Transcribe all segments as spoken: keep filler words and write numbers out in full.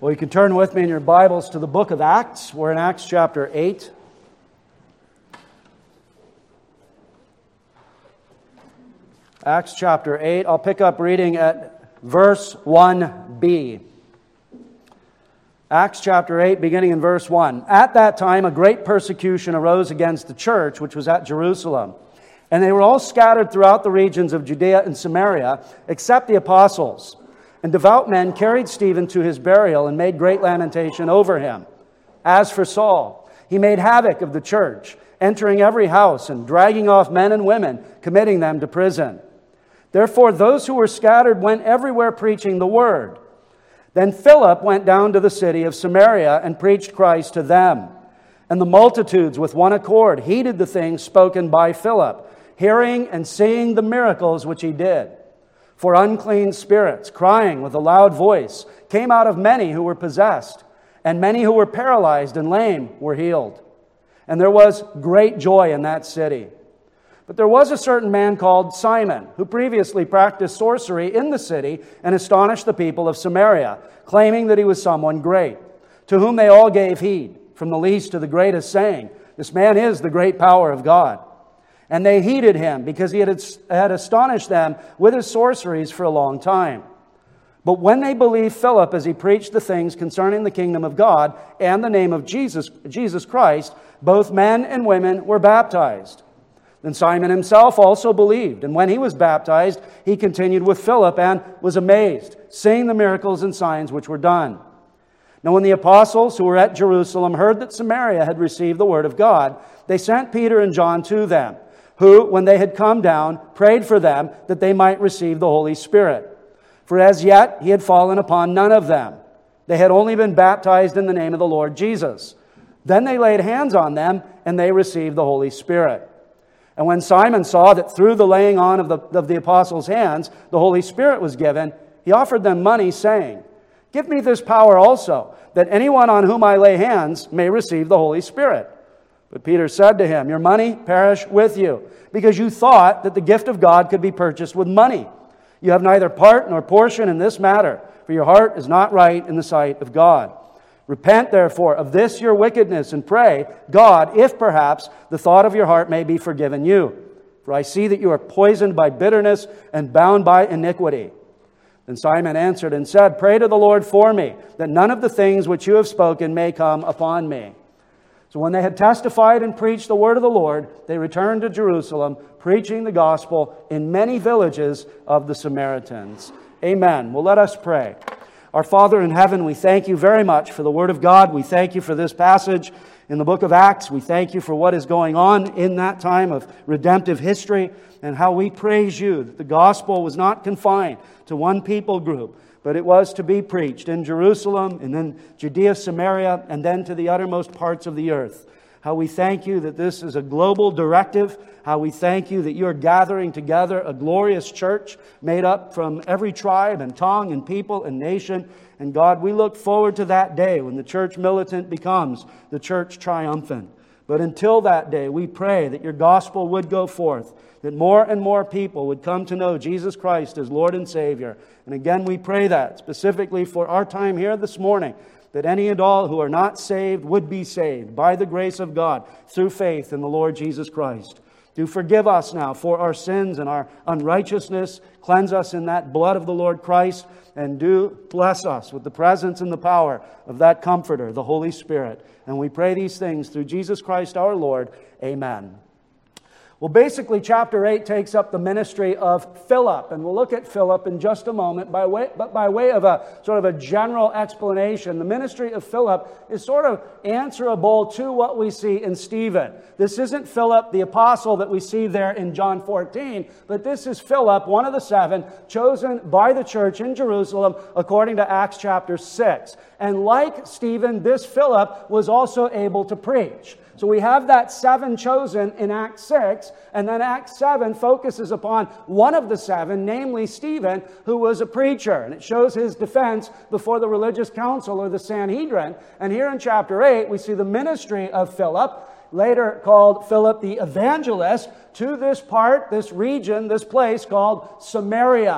Well, you can turn with me in your Bibles to the book of Acts. We're in Acts chapter eight. Acts chapter eight. I'll pick up reading at verse one b. Acts chapter eight, beginning in verse one. At that time, a great persecution arose against the church, which was at Jerusalem. And they were all scattered throughout the regions of Judea and Samaria, except the apostles. And devout men carried Stephen to his burial and made great lamentation over him. As for Saul, he made havoc of the church, entering every house and dragging off men and women, committing them to prison. Therefore, those who were scattered went everywhere preaching the word. Then Philip went down to the city of Samaria and preached Christ to them. And the multitudes with one accord heeded the things spoken by Philip, hearing and seeing the miracles which he did. For unclean spirits, crying with a loud voice, came out of many who were possessed, and many who were paralyzed and lame were healed. And there was great joy in that city. But there was a certain man called Simon, who previously practiced sorcery in the city and astonished the people of Samaria, claiming that he was someone great, to whom they all gave heed, from the least to the greatest, saying, "This man is the great power of God." And they heeded him, because he had, had astonished them with his sorceries for a long time. But when they believed Philip as he preached the things concerning the kingdom of God and the name of Jesus, Jesus Christ, both men and women were baptized. Then Simon himself also believed, and when he was baptized, he continued with Philip and was amazed, seeing the miracles and signs which were done. Now when the apostles who were at Jerusalem heard that Samaria had received the word of God, they sent Peter and John to them, who, when they had come down, prayed for them that they might receive the Holy Spirit. For as yet he had fallen upon none of them. They had only been baptized in the name of the Lord Jesus. Then they laid hands on them, and they received the Holy Spirit. And when Simon saw that through the laying on of the, of the apostles' hands the Holy Spirit was given, he offered them money, saying, "Give me this power also, that anyone on whom I lay hands may receive the Holy Spirit." But Peter said to him, "Your money perish with you, because you thought that the gift of God could be purchased with money. You have neither part nor portion in this matter, for your heart is not right in the sight of God. Repent, therefore, of this your wickedness, and pray God, if perhaps the thought of your heart may be forgiven you. For I see that you are poisoned by bitterness and bound by iniquity." Then Simon answered and said, "Pray to the Lord for me, that none of the things which you have spoken may come upon me." So when they had testified and preached the word of the Lord, they returned to Jerusalem, preaching the gospel in many villages of the Samaritans. Amen. Well, let us pray. Our Father in heaven, we thank you very much for the word of God. We thank you for this passage in the book of Acts. We thank you for what is going on in that time of redemptive history, and how we praise you that the gospel was not confined to one people group, but it was to be preached in Jerusalem, and then Judea, Samaria, and then to the uttermost parts of the earth. How we thank you that this is a global directive. How we thank you that you are gathering together a glorious church made up from every tribe and tongue and people and nation. And God, we look forward to that day when the church militant becomes the church triumphant. But until that day, we pray that your gospel would go forth, that more and more people would come to know Jesus Christ as Lord and Savior. And again, we pray that specifically for our time here this morning, that any and all who are not saved would be saved by the grace of God through faith in the Lord Jesus Christ. Do forgive us now for our sins and our unrighteousness. Cleanse us in that blood of the Lord Christ, and do bless us with the presence and the power of that Comforter, the Holy Spirit. And we pray these things through Jesus Christ our Lord. Amen. Well, basically, chapter eight takes up the ministry of Philip, and we'll look at Philip in just a moment. By way, but by way of a sort of a general explanation, the ministry of Philip is sort of answerable to what we see in Stephen. This isn't Philip, the apostle that we see there in John fourteen, but this is Philip, one of the seven, chosen by the church in Jerusalem according to Acts chapter six. And like Stephen, this Philip was also able to preach. So we have that seven chosen in Acts six, and then Acts seven focuses upon one of the seven, namely Stephen, who was a preacher. And it shows his defense before the religious council or the Sanhedrin. And here in chapter eight, we see the ministry of Philip, later called Philip the Evangelist, to this part, this region, this place called Samaria.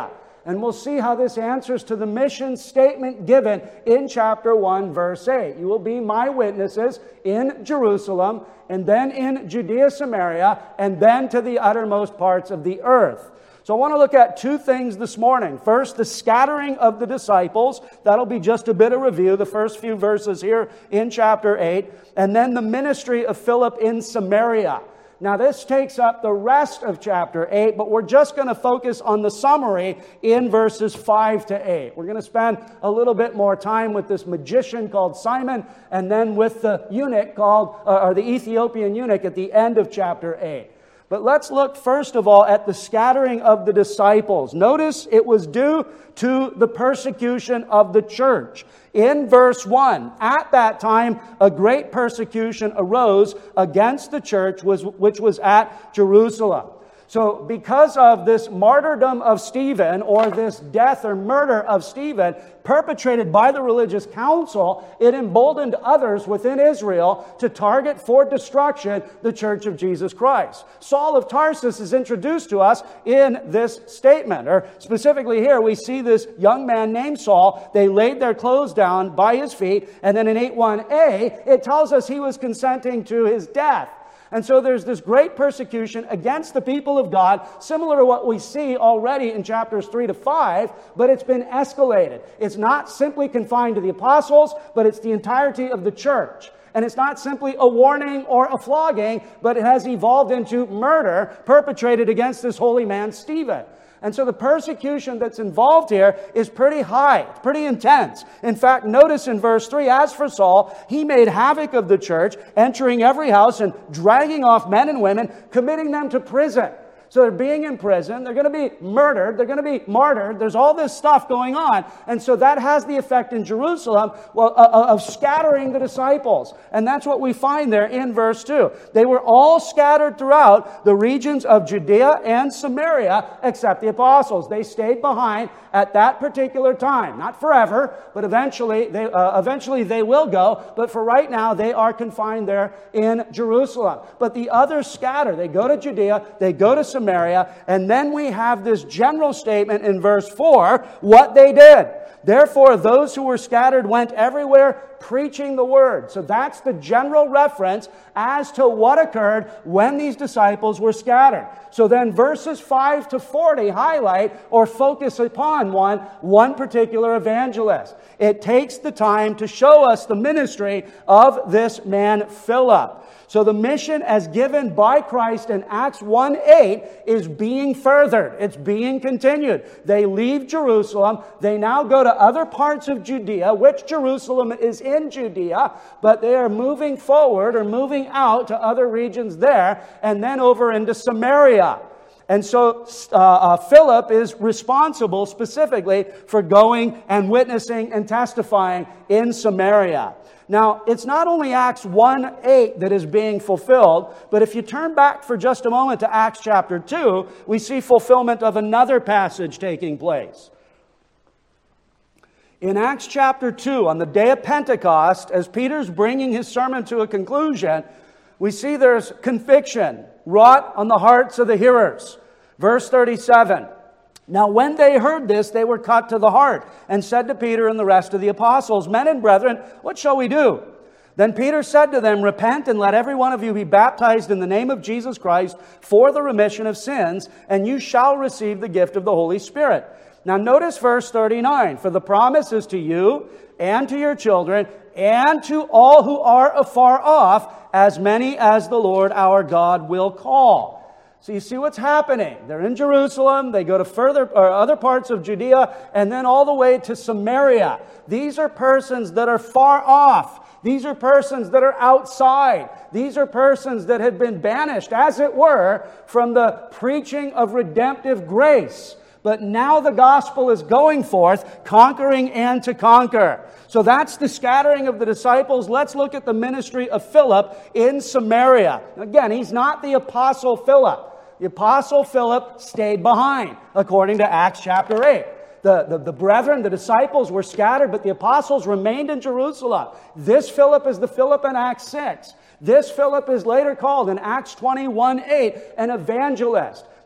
And we'll see how this answers to the mission statement given in chapter one, verse eight. You will be my witnesses in Jerusalem, and then in Judea, Samaria, and then to the uttermost parts of the earth. So I want to look at two things this morning. First, the scattering of the disciples. That'll be just a bit of review, the first few verses here in chapter eight. And then the ministry of Philip in Samaria. Now, this takes up the rest of chapter eight, but we're just going to focus on the summary in verses five to eight. We're going to spend a little bit more time with this magician called Simon, and then with the eunuch called, uh, or the Ethiopian eunuch at the end of chapter eight. But let's look first of all at the scattering of the disciples. Notice it was due to the persecution of the church. In verse one, at that time a great persecution arose against the church which was at Jerusalem. So because of this martyrdom of Stephen, or this death or murder of Stephen, perpetrated by the religious council, it emboldened others within Israel to target for destruction the Church of Jesus Christ. Saul of Tarsus is introduced to us in this statement, or specifically here we see this young man named Saul. They laid their clothes down by his feet, and then in eight one a, it tells us he was consenting to his death. And so there's this great persecution against the people of God, similar to what we see already in chapters three to five, but it's been escalated. It's not simply confined to the apostles, but it's the entirety of the church. And it's not simply a warning or a flogging, but it has evolved into murder perpetrated against this holy man, Stephen. And so the persecution that's involved here is pretty high, it's pretty intense. In fact, notice in verse three, as for Saul, he made havoc of the church, entering every house and dragging off men and women, committing them to prison. So they're being in prison, they're going to be murdered, they're going to be martyred, there's all this stuff going on. And so that has the effect in Jerusalem, well, uh, of scattering the disciples. And that's what we find there in verse two. They were all scattered throughout the regions of Judea and Samaria, except the apostles. They stayed behind at that particular time. Not forever, but eventually they, uh, eventually they will go. But for right now, they are confined there in Jerusalem. But the others scatter. They go to Judea, they go to Samaria, Samaria, and then we have this general statement in verse four, what they did. Therefore, those who were scattered went everywhere preaching the word. So that's the general reference as to what occurred when these disciples were scattered. So then verses five to forty highlight or focus upon one, one particular evangelist. It takes the time to show us the ministry of this man Philip. So the mission as given by Christ in Acts one eight is being furthered. It's being continued. They leave Jerusalem. They now go to other parts of Judea, which Jerusalem is in Judea, but they are moving forward or moving out to other regions there and then over into Samaria. And so uh, uh, Philip is responsible specifically for going and witnessing and testifying in Samaria. Now, it's not only Acts one eight that is being fulfilled, but if you turn back for just a moment to Acts chapter two, we see fulfillment of another passage taking place. In Acts chapter two, on the day of Pentecost, as Peter's bringing his sermon to a conclusion, we see there's conviction wrought on the hearts of the hearers. Verse thirty-seven. Now when they heard this, they were cut to the heart, and said to Peter and the rest of the apostles, Men and brethren, what shall we do? Then Peter said to them, Repent, and let every one of you be baptized in the name of Jesus Christ for the remission of sins, and you shall receive the gift of the Holy Spirit. Now notice verse thirty-nine. For the promise is to you, and to your children, and to all who are afar off, as many as the Lord our God will call. So you see what's happening. They're in Jerusalem, they go to further or other parts of Judea, and then all the way to Samaria. These are persons that are far off. These are persons that are outside. These are persons that have been banished, as it were, from the preaching of redemptive grace. But now the gospel is going forth, conquering and to conquer. So that's the scattering of the disciples. Let's look at the ministry of Philip in Samaria. Again, he's not the apostle Philip. The apostle Philip stayed behind, according to Acts chapter eight. The, the, the brethren, the disciples were scattered, but the apostles remained in Jerusalem. This Philip is the Philip in Acts six. This Philip is later called in Acts twenty-one eight an evangelist.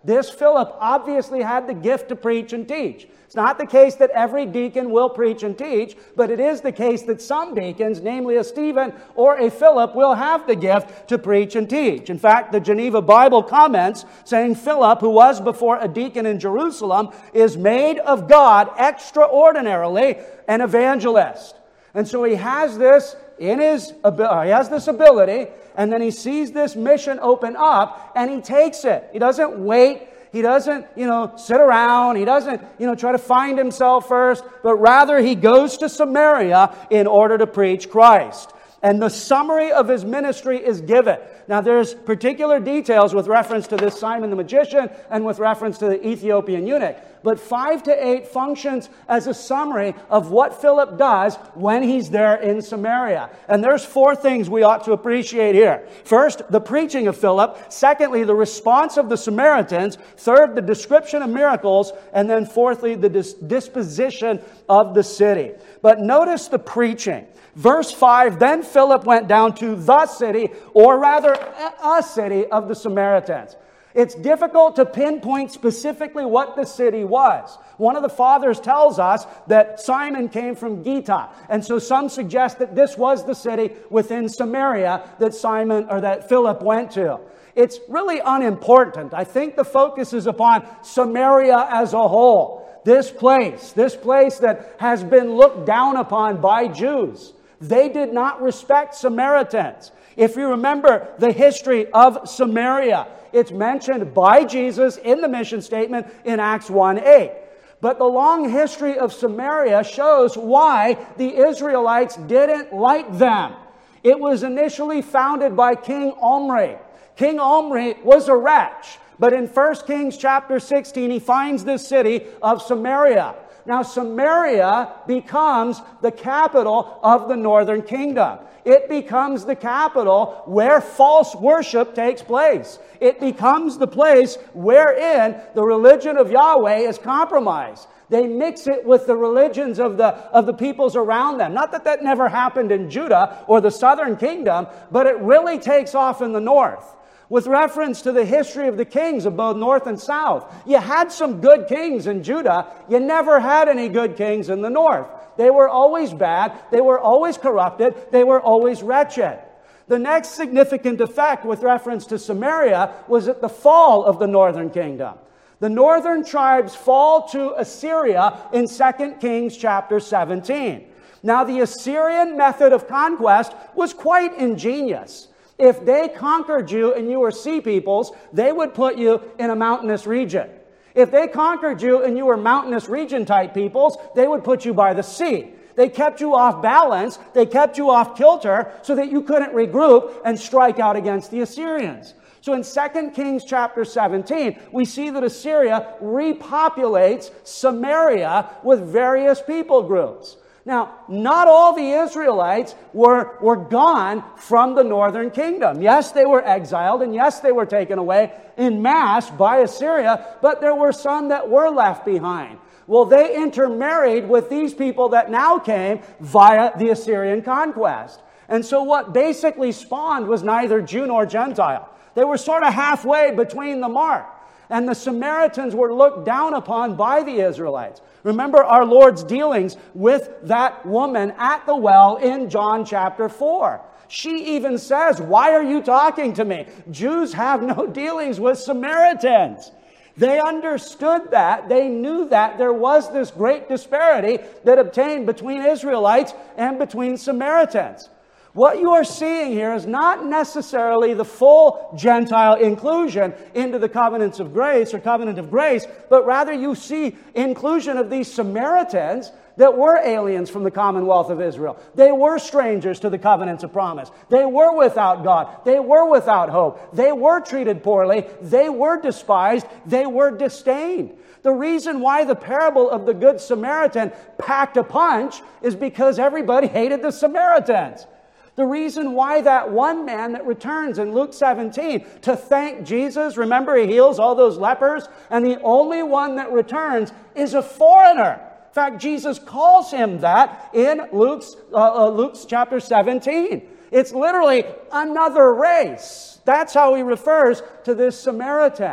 This Philip obviously had the gift to preach and teach. It's not the case that every deacon will preach and teach, but it is the case that some deacons, namely a Stephen or a Philip, will have the gift to preach and teach. In fact, the Geneva Bible comments saying Philip, who was before a deacon in Jerusalem, is made of God extraordinarily an evangelist. And so he has this in his he has this ability, and then he sees this mission open up, and he takes it. He doesn't wait. He doesn't, you know, sit around. He doesn't, you know, try to find himself first, but rather he goes to Samaria in order to preach Christ. And the summary of his ministry is given. Now, there's particular details with reference to this Simon the magician and with reference to the Ethiopian eunuch. But five to eight functions as a summary of what Philip does when he's there in Samaria. And there's four things we ought to appreciate here. First, the preaching of Philip. Secondly, the response of the Samaritans. Third, the description of miracles. And then fourthly, the dis- disposition of the city. But notice the preaching. Verse five, then Philip went down to the city, or rather a city of the Samaritans. It's difficult to pinpoint specifically what the city was. One of the fathers tells us that Simon came from Gita, and so some suggest that this was the city within Samaria that Simon or that Philip went to. It's really unimportant. I think the focus is upon Samaria as a whole. This place, this place that has been looked down upon by Jews. They did not respect Samaritans. If you remember the history of Samaria, it's mentioned by Jesus in the mission statement in Acts one eight. But the long history of Samaria shows why the Israelites didn't like them. It was initially founded by King Omri. King Omri was a wretch, but in First Kings chapter sixteen, he finds this city of Samaria. Now, Samaria becomes the capital of the northern kingdom. It becomes the capital where false worship takes place. It becomes the place wherein the religion of Yahweh is compromised. They mix it with the religions of the, of the peoples around them. Not that that never happened in Judah or the southern kingdom, but it really takes off in the north. With reference to the history of the kings of both north and south, you had some good kings in Judah. You never had any good kings in the north. They were always bad. They were always corrupted. They were always wretched. The next significant effect with reference to Samaria was at the fall of the northern kingdom. The northern tribes fall to Assyria in Second Kings chapter seventeen. Now, the Assyrian method of conquest was quite ingenious. If they conquered you and you were sea peoples, they would put you in a mountainous region. If they conquered you and you were mountainous region type peoples, they would put you by the sea. They kept you off balance. They kept you off kilter so that you couldn't regroup and strike out against the Assyrians. So in Second Kings chapter seventeen, we see that Assyria repopulates Samaria with various people groups. Now, not all the Israelites were, were gone from the northern kingdom. Yes, they were exiled, and yes, they were taken away en masse by Assyria, but there were some that were left behind. Well, they intermarried with these people that now came via the Assyrian conquest. And so what basically spawned was neither Jew nor Gentile. They were sort of halfway between the mark. And the Samaritans were looked down upon by the Israelites. Remember our Lord's dealings with that woman at the well in John chapter four. She even says, "Why are you talking to me? Jews have no dealings with Samaritans." They understood that. They knew that there was this great disparity that obtained between Israelites and between Samaritans. What you are seeing here is not necessarily the full Gentile inclusion into the covenants of grace or covenant of grace, but rather you see inclusion of these Samaritans that were aliens from the commonwealth of Israel. They were strangers to the covenants of promise. They were without God. They were without hope. They were treated poorly. They were despised. They were disdained. The reason why the parable of the Good Samaritan packed a punch is because everybody hated the Samaritans. The reason why that one man that returns in Luke seventeen to thank Jesus, remember he heals all those lepers, and the only one that returns is a foreigner. In fact, Jesus calls him that in Luke's, uh, uh, Luke's chapter seventeen. It's literally another race. That's how he refers to this Samaritan.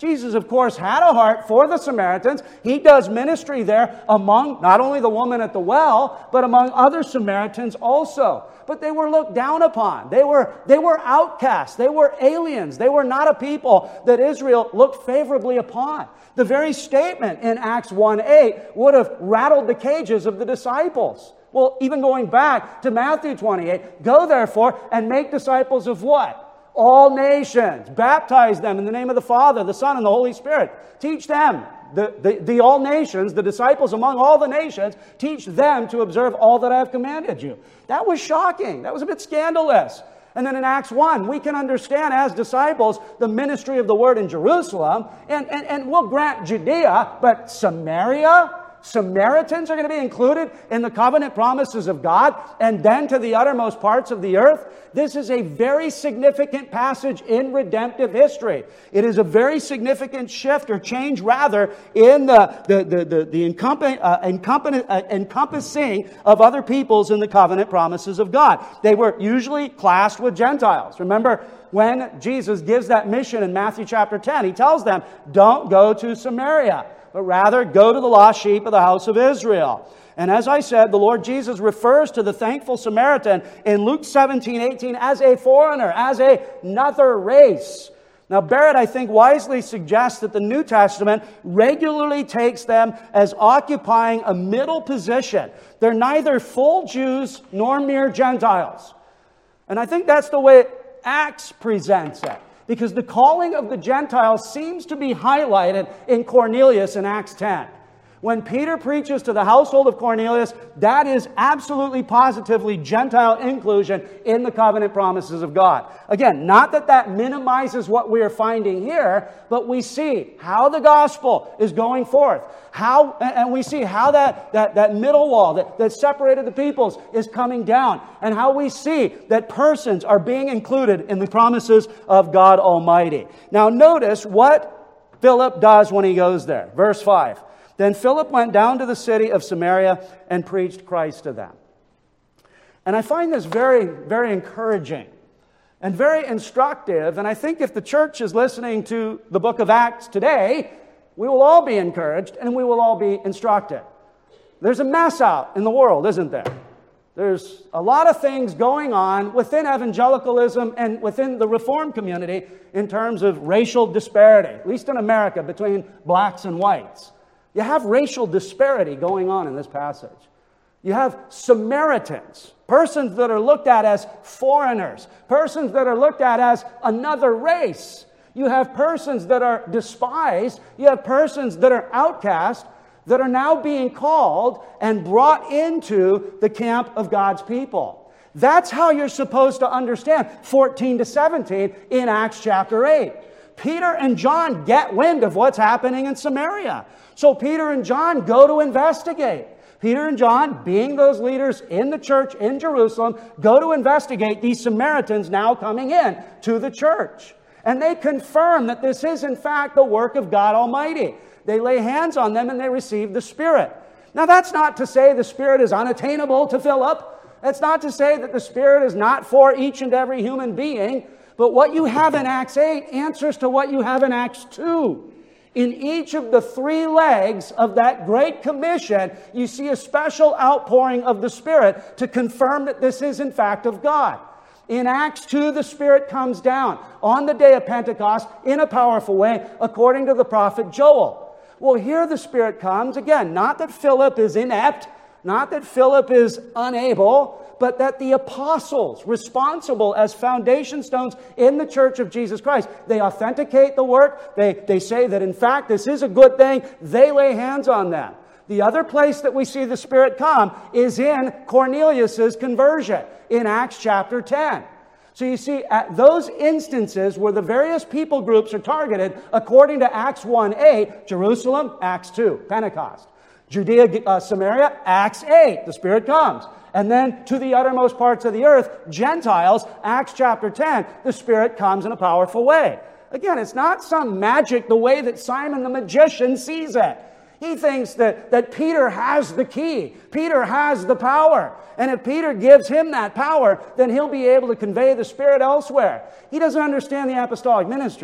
Jesus, of course, had a heart for the Samaritans. He does ministry there among not only the woman at the well, but among other Samaritans also. But they were looked down upon. They were, they were outcasts. They were aliens. They were not a people that Israel looked favorably upon. The very statement in Acts one eight would have rattled the cages of the disciples. Well, even going back to Matthew twenty-eight, go therefore and make disciples of what? All nations. Baptize them in the name of the Father, the Son, and the Holy Spirit. Teach them, the, the, the all nations, the disciples among all the nations, teach them to observe all that I have commanded you. That was shocking. That was a bit scandalous. And then in Acts one, we can understand as disciples the ministry of the word in Jerusalem, and, and, and we'll grant Judea, but Samaria? Samaritans are going to be included in the covenant promises of God, and then to the uttermost parts of the earth. This is a very significant passage in redemptive history. It is a very significant shift, or change rather, in the, the, the, the, the encompass, uh, encompass, uh, encompassing of other peoples in the covenant promises of God. They were usually classed with Gentiles. Remember, when Jesus gives that mission in Matthew chapter ten, He tells them, don't go to Samaria, but rather go to the lost sheep of the house of Israel. And as I said, the Lord Jesus refers to the thankful Samaritan in Luke seventeen eighteen as a foreigner, as a, another race. Now, Barrett, I think, wisely suggests that the New Testament regularly takes them as occupying a middle position. They're neither full Jews nor mere Gentiles. And I think that's the way Acts presents it, because the calling of the Gentiles seems to be highlighted in Cornelius in Acts ten. When Peter preaches to the household of Cornelius, that is absolutely positively Gentile inclusion in the covenant promises of God. Again, not that that minimizes what we are finding here, but we see how the gospel is going forth. How, and we see how that, that, that middle wall that, that separated the peoples is coming down. And how we see that persons are being included in the promises of God Almighty. Now notice what Philip does when he goes there. Verse five. Then Philip went down to the city of Samaria and preached Christ to them. And I find this very, very encouraging and very instructive. And I think if the church is listening to the book of Acts today, we will all be encouraged and we will all be instructed. There's a mess out in the world, isn't there? There's a lot of things going on within evangelicalism and within the Reformed community in terms of racial disparity, at least in America, between blacks and whites. You have racial disparity going on in this passage. You have Samaritans, persons that are looked at as foreigners, persons that are looked at as another race. You have persons that are despised. You have persons that are outcast, that are now being called and brought into the camp of God's people. That's how you're supposed to understand fourteen to seventeen in Acts chapter eight. Peter and John get wind of what's happening in Samaria. So Peter and John go to investigate. Peter and John, being those leaders in the church in Jerusalem, go to investigate these Samaritans now coming in to the church. And they confirm that this is in fact the work of God Almighty. They lay hands on them and they receive the Spirit. Now that's not to say the Spirit is unattainable to Philip. That's not to say that the Spirit is not for each and every human being. But what you have in Acts eight answers to what you have in Acts two. In each of the three legs of that Great Commission, you see a special outpouring of the Spirit to confirm that this is in fact of God. In Acts two, the Spirit comes down on the day of Pentecost in a powerful way, according to the prophet Joel. Well, here the Spirit comes, again, not that Philip is inept, not that Philip is unable, but that the apostles, responsible as foundation stones in the church of Jesus Christ, they authenticate the work. They, they say that, in fact, this is a good thing. They lay hands on them. The other place that we see the Spirit come is in Cornelius' conversion in Acts chapter ten. So you see, at those instances where the various people groups are targeted, according to Acts one eight, Jerusalem, Acts two, Pentecost. Judea, uh, Samaria, Acts eight, the Spirit comes. And then to the uttermost parts of the earth, Gentiles, Acts chapter ten, the Spirit comes in a powerful way. Again, it's not some magic the way that Simon the magician sees it. He thinks that, that Peter has the key. Peter has the power. And if Peter gives him that power, then he'll be able to convey the Spirit elsewhere. He doesn't understand the apostolic ministry.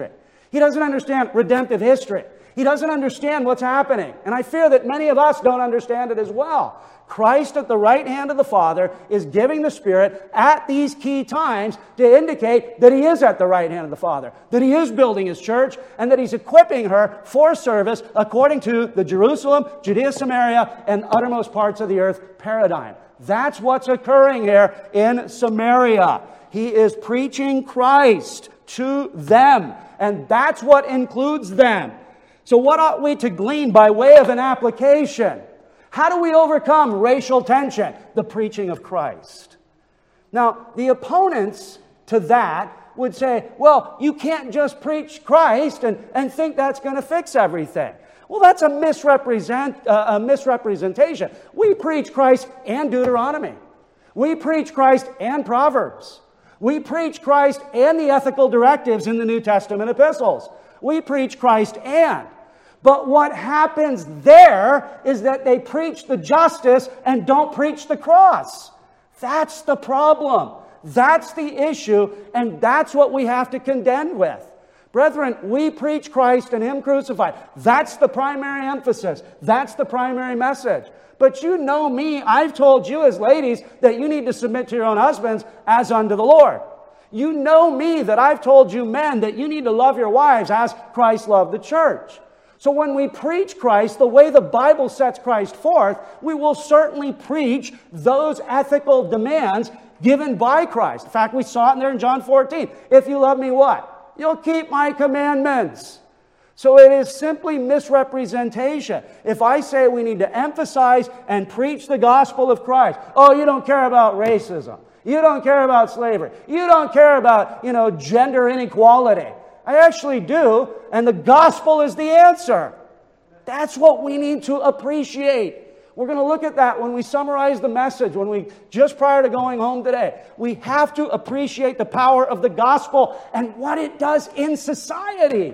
He doesn't understand redemptive history. He doesn't understand what's happening. And I fear that many of us don't understand it as well. Christ at the right hand of the Father is giving the Spirit at these key times to indicate that He is at the right hand of the Father, that He is building His church, and that He's equipping her for service according to the Jerusalem, Judea, Samaria, and uttermost parts of the earth paradigm. That's what's occurring here in Samaria. He is preaching Christ to them, and that's what includes them. So what ought we to glean by way of an application? How do we overcome racial tension? The preaching of Christ. Now, the opponents to that would say, well, you can't just preach Christ and, and think that's going to fix everything. Well, that's a, misrepresent, uh, a misrepresentation. We preach Christ and Deuteronomy. We preach Christ and Proverbs. We preach Christ and the ethical directives in the New Testament epistles. We preach Christ and. But what happens there is that they preach the justice and don't preach the cross. That's the problem. That's the issue, and that's what we have to contend with. Brethren, we preach Christ and Him crucified. That's the primary emphasis. That's the primary message. But you know me, I've told you as ladies that you need to submit to your own husbands as unto the Lord. You know me that I've told you men that you need to love your wives as Christ loved the church. So when we preach Christ the way the Bible sets Christ forth, we will certainly preach those ethical demands given by Christ. In fact, we saw it in there in John fourteen. If you love me, what? You'll keep my commandments. So it is simply misrepresentation. If I say we need to emphasize and preach the gospel of Christ, oh, you don't care about racism. You don't care about slavery. You don't care about, you know, gender inequality. I actually do, and the gospel is the answer. That's what we need to appreciate. We're going to look at that when we summarize the message, when we, just prior to going home today. We have to appreciate the power of the gospel and what it does in society.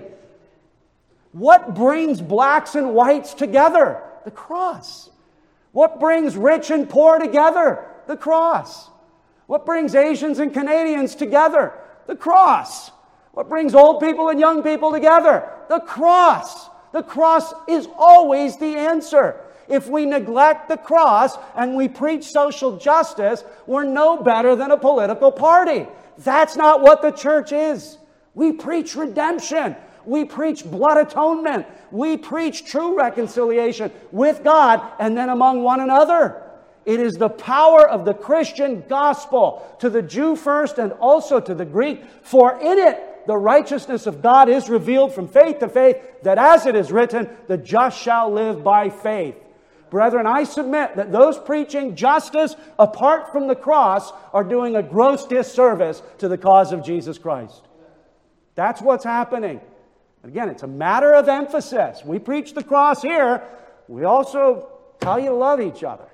What brings blacks and whites together? The cross. What brings rich and poor together? The cross. What brings Asians and Canadians together? The cross. What brings old people and young people together? The cross. The cross is always the answer. If we neglect the cross and we preach social justice, we're no better than a political party. That's not what the church is. We preach redemption. We preach blood atonement. We preach true reconciliation with God and then among one another. It is the power of the Christian gospel to the Jew first and also to the Greek. For in it, the righteousness of God is revealed from faith to faith, that as it is written, the just shall live by faith. Brethren, I submit that those preaching justice apart from the cross are doing a gross disservice to the cause of Jesus Christ. That's what's happening. Again, it's a matter of emphasis. We preach the cross here. We also tell you to love each other.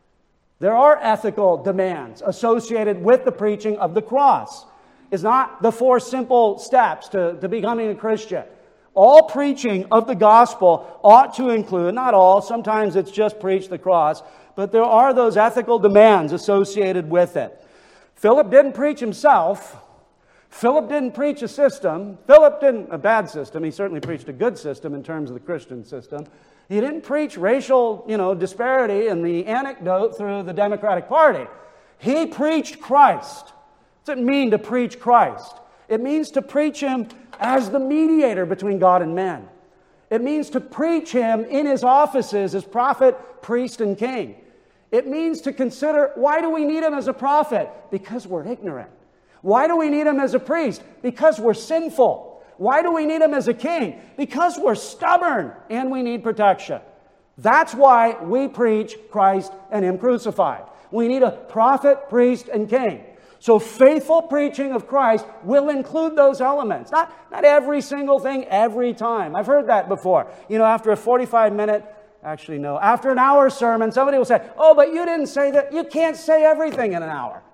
There are ethical demands associated with the preaching of the cross. It's not the four simple steps to, to becoming a Christian. All preaching of the gospel ought to include, not all, sometimes it's just preach the cross, but there are those ethical demands associated with it. Philip didn't preach himself. Philip didn't preach a system. Philip didn't, a bad system. He certainly preached a good system in terms of the Christian system. He didn't preach racial, you know, disparity and the anecdote through the Democratic Party. He preached Christ. What does it mean to preach Christ? It means to preach Him as the mediator between God and man. It means to preach Him in His offices as prophet, priest, and king. It means to consider, why do we need Him as a prophet? Because we're ignorant. Why do we need Him as a priest? Because we're sinful. Why do we need Him as a king? Because we're stubborn and we need protection. That's why we preach Christ and Him crucified. We need a prophet, priest, and king. So faithful preaching of Christ will include those elements. Not, not every single thing every time. I've heard that before. You know, after a forty-five minute, actually no, after an hour sermon, somebody will say, oh, but you didn't say that. You can't say everything in an hour.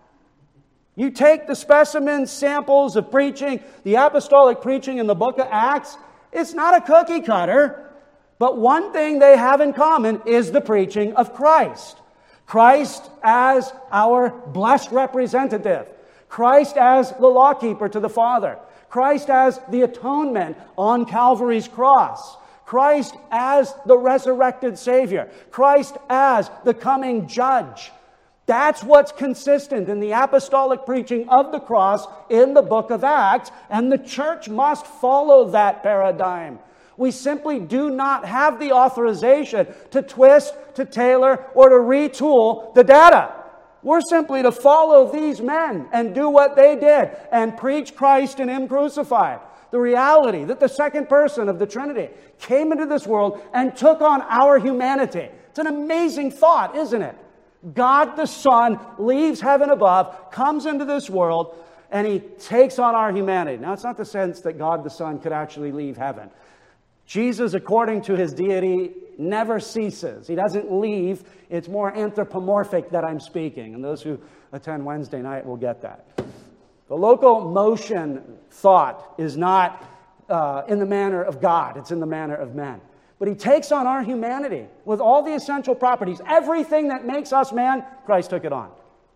You take the specimen samples of preaching, the apostolic preaching in the book of Acts, it's not a cookie cutter, but one thing they have in common is the preaching of Christ. Christ as our blessed representative. Christ as the lawkeeper to the Father. Christ as the atonement on Calvary's cross. Christ as the resurrected Savior. Christ as the coming judge. That's what's consistent in the apostolic preaching of the cross in the book of Acts, and the church must follow that paradigm. We simply do not have the authorization to twist, to tailor, or to retool the data. We're simply to follow these men and do what they did and preach Christ and Him crucified. The reality that the second person of the Trinity came into this world and took on our humanity. It's an amazing thought, isn't it? God the Son leaves heaven above, comes into this world, and He takes on our humanity. Now, it's not the sense that God the Son could actually leave heaven. Jesus, according to His deity, never ceases. He doesn't leave. It's more anthropomorphic that I'm speaking. And those who attend Wednesday night will get that. The local motion thought is not uh, in the manner of God. It's in the manner of men. But He takes on our humanity with all the essential properties. Everything that makes us man, Christ took it on.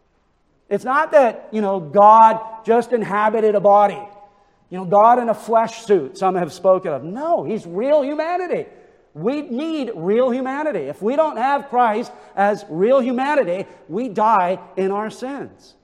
It's not that, you know, God just inhabited a body. You know, God in a flesh suit, some have spoken of. No, He's real humanity. We need real humanity. If we don't have Christ as real humanity, we die in our sins.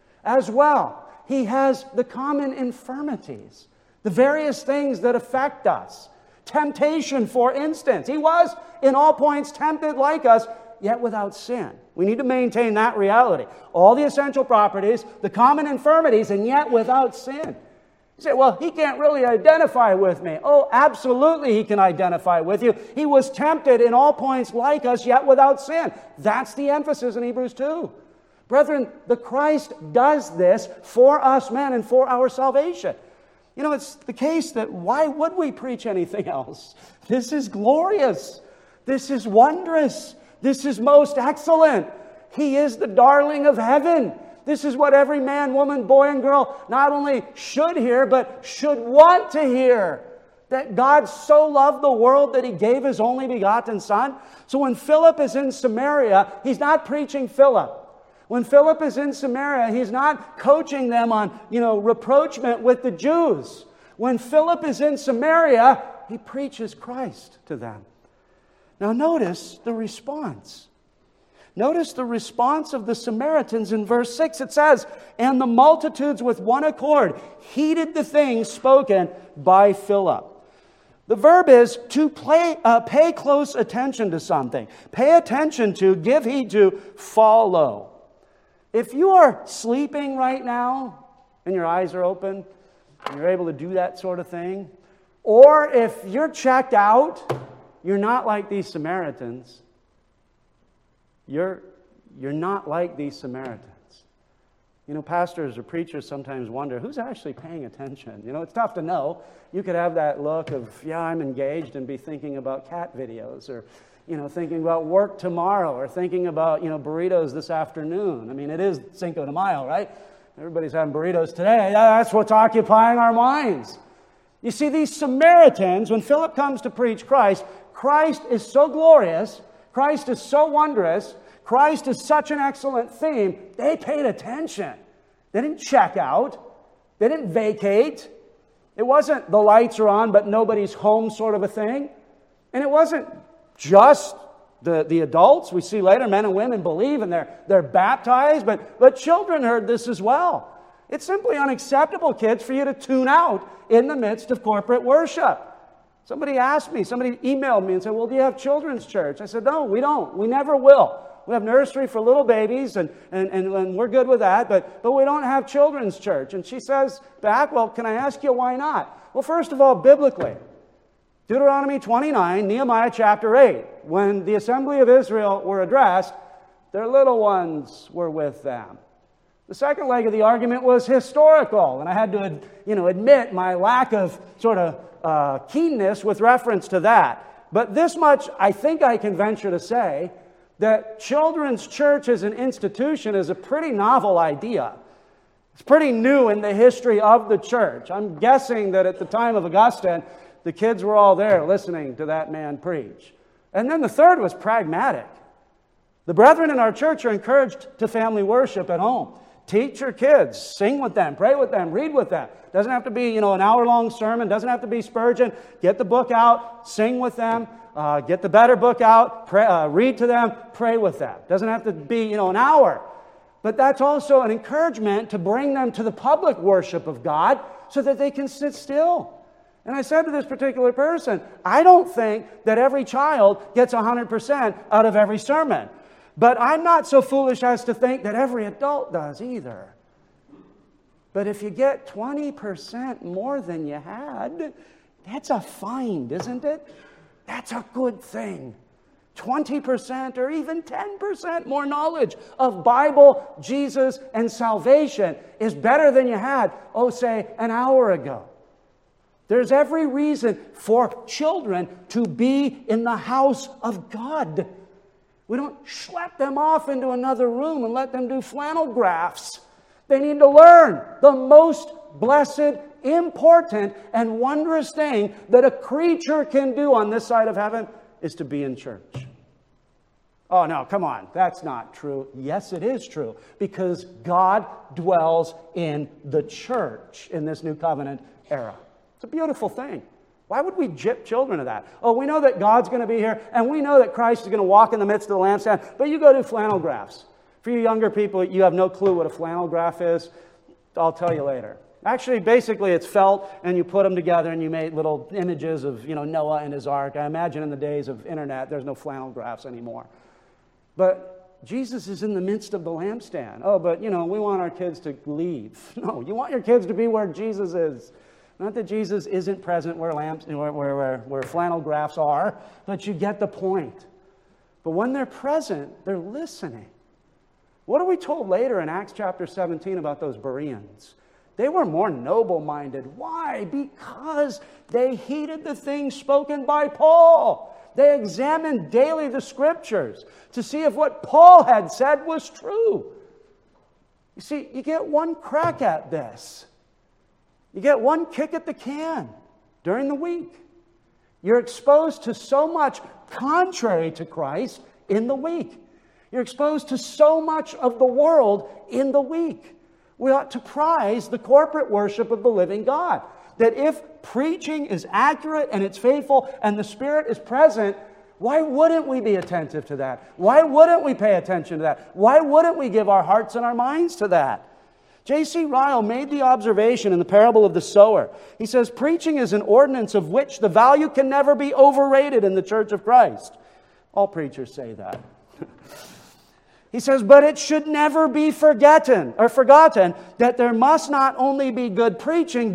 As well, He has the common infirmities, the various things that affect us. Temptation, for instance. He was in all points tempted like us, yet without sin. We need to maintain that reality. All the essential properties, the common infirmities, and yet without sin. You say, well, He can't really identify with me. Oh, absolutely He can identify with you. He was tempted in all points like us, yet without sin. That's the emphasis in Hebrews two. Brethren, the Christ does this for us men and for our salvation. You know, it's the case that why would we preach anything else? This is glorious. This is wondrous. This is most excellent. He is the darling of heaven. This is what every man, woman, boy, and girl not only should hear, but should want to hear. That God so loved the world that He gave His only begotten Son. So when Philip is in Samaria, he's not preaching Philip. When Philip is in Samaria, he's not coaching them on, you know, rapprochement with the Jews. When Philip is in Samaria, he preaches Christ to them. Now notice the response. Notice the response of the Samaritans in verse six. It says, "And the multitudes with one accord heeded the things spoken by Philip." The verb is to play, uh, pay close attention to something. Pay attention to, give heed to, follow. If you are sleeping right now and your eyes are open and you're able to do that sort of thing, or if you're checked out, you're not like these Samaritans. You're, you're not like these Samaritans. You know, pastors or preachers sometimes wonder, who's actually paying attention? You know, it's tough to know. You could have that look of, yeah, I'm engaged, and be thinking about cat videos, or, you know, thinking about work tomorrow, or thinking about, you know, burritos this afternoon. I mean, it is Cinco de Mayo, right? Everybody's having burritos today. That's what's occupying our minds. You see, these Samaritans, when Philip comes to preach Christ, Christ is so glorious, Christ is so wondrous, Christ is such an excellent theme, they paid attention. They didn't check out. They didn't vacate. It wasn't the lights are on but nobody's home sort of a thing. And it wasn't just the, the adults. We see later men and women believe and they're, they're baptized, but, but children heard this as well. It's simply unacceptable, kids, for you to tune out in the midst of corporate worship. Somebody asked me, somebody emailed me and said, well, do you have children's church? I said, no, we don't. We never will. We have nursery for little babies, and, and, and, and we're good with that, but, but we don't have children's church. And she says back, well, can I ask you why not? Well, first of all, biblically, Deuteronomy twenty-nine, Nehemiah chapter eight, when the assembly of Israel were addressed, their little ones were with them. The second leg of the argument was historical, and I had to, you know, admit my lack of sort of uh, keenness with reference to that. But this much I think I can venture to say, that children's church as an institution is a pretty novel idea. It's pretty new in the history of the church. I'm guessing that at the time of Augustine, the kids were all there listening to that man preach. And then the third was pragmatic. The brethren in our church are encouraged to family worship at home. Teach your kids. Sing with them. Pray with them. Read with them. Doesn't have to be, you know, an hour-long sermon. Doesn't have to be Spurgeon. Get the book out. Sing with them. Uh, get the better book out. Pray, uh, read to them. Pray with them. Doesn't have to be, you know, an hour. But that's also an encouragement to bring them to the public worship of God so that they can sit still. And I said to this particular person, I don't think that every child gets one hundred percent out of every sermon. But I'm not so foolish as to think that every adult does either. But if you get twenty percent more than you had, that's a find, isn't it? That's a good thing. twenty percent or even ten percent more knowledge of Bible, Jesus, and salvation is better than you had, oh, say, an hour ago. There's every reason for children to be in the house of God. We don't schlep them off into another room and let them do flannel graphs. They need to learn the most blessed, important, and wondrous thing that a creature can do on this side of heaven is to be in church. Oh, no, come on. That's not true. Yes, it is true. Because God dwells in the church in this new covenant era. It's a beautiful thing. Why would we jip children of that? Oh, we know that God's going to be here, and we know that Christ is going to walk in the midst of the lampstand, but you go do flannel graphs. For you younger people, you have no clue what a flannel graph is. I'll tell you later. Actually, basically, it's felt, and you put them together, and you make little images of, you know, Noah and his ark. I imagine in the days of internet, there's no flannel graphs anymore. But Jesus is in the midst of the lampstand. Oh, but, you know, we want our kids to leave. No, you want your kids to be where Jesus is. Not that Jesus isn't present where lamps, where, where, where, where flannel graphs are, but you get the point. But when they're present, they're listening. What are we told later in Acts chapter seventeen about those Bereans? They were more noble-minded. Why? Because they heeded the things spoken by Paul. They examined daily the Scriptures to see if what Paul had said was true. You see, you get one crack at this. You get one kick at the can during the week. You're exposed to so much contrary to Christ in the week. You're exposed to so much of the world in the week. We ought to prize the corporate worship of the living God. That if preaching is accurate and it's faithful and the Spirit is present, why wouldn't we be attentive to that? Why wouldn't we pay attention to that? Why wouldn't we give our hearts and our minds to that? J C Ryle made the observation in the parable of the sower. He says, preaching is an ordinance of which the value can never be overrated in the Church of Christ. All preachers say that. He says, but it should never be forgotten or forgotten that there must not only be good preaching,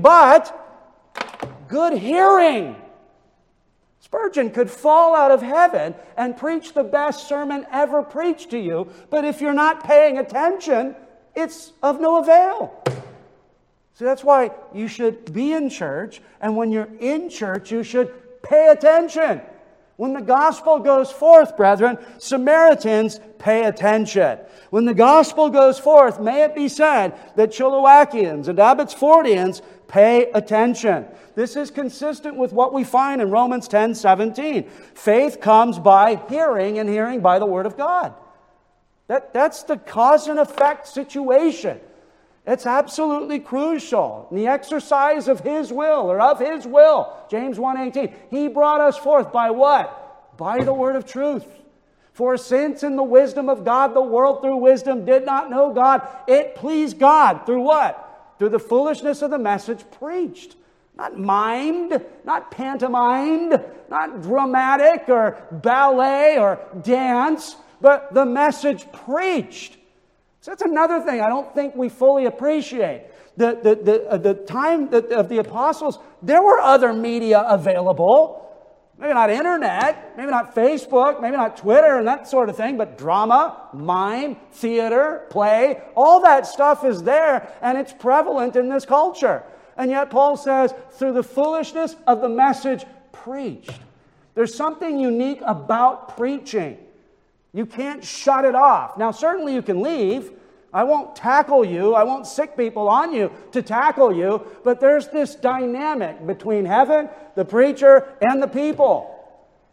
but good hearing. Spurgeon could fall out of heaven and preach the best sermon ever preached to you, but if you're not paying attention, it's of no avail. So that's why you should be in church, and when you're in church, you should pay attention. When the gospel goes forth, brethren, Samaritans, pay attention. When the gospel goes forth, may it be said that Chilliwackians and Abbotsfordians pay attention. This is consistent with what we find in Romans ten seventeen. Faith comes by hearing, and hearing by the word of God. That, that's the cause and effect situation. It's absolutely crucial. In the exercise of His will, or of His will, James one eighteen, He brought us forth by what? By the word of truth. For since in the wisdom of God, the world through wisdom did not know God, it pleased God. Through what? Through the foolishness of the message preached. Not mimed, not pantomimed, not dramatic or ballet or dance, but the message preached. So that's another thing I don't think we fully appreciate. The, the, the, uh, the time that, of the apostles, there were other media available. Maybe not internet, maybe not Facebook, maybe not Twitter and that sort of thing, but drama, mime, theater, play, all that stuff is there, and it's prevalent in this culture. And yet Paul says, through the foolishness of the message preached. There's something unique about preaching. You can't shut it off. Now, certainly you can leave. I won't tackle you. I won't sick people on you to tackle you. But there's this dynamic between heaven, the preacher, and the people.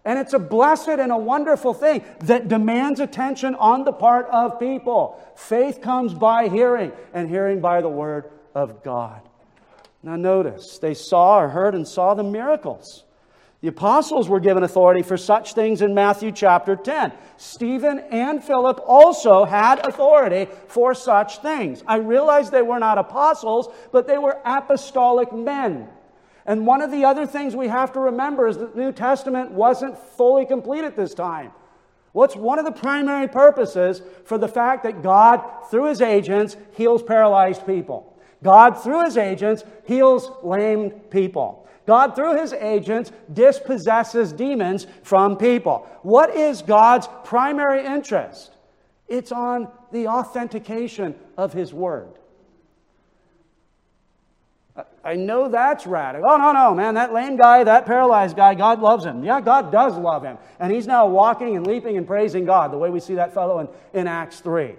And it's a blessed and a wonderful thing that demands attention on the part of people. Faith comes by hearing, and hearing by the Word of God. Now notice, they saw or heard and saw the miracles. The apostles were given authority for such things in Matthew chapter ten. Stephen and Philip also had authority for such things. I realize they were not apostles, but they were apostolic men. And one of the other things we have to remember is that the New Testament wasn't fully complete at this time. What's one of the primary purposes for the fact that God, through His agents, heals paralyzed people? God, through His agents, heals lamed people. God, through His agents, dispossesses demons from people. What is God's primary interest? It's on the authentication of His Word. I know that's radical. Oh, no, no, man, that lame guy, that paralyzed guy, God loves him. Yeah, God does love him. And he's now walking and leaping and praising God, the way we see that fellow in, in Acts three.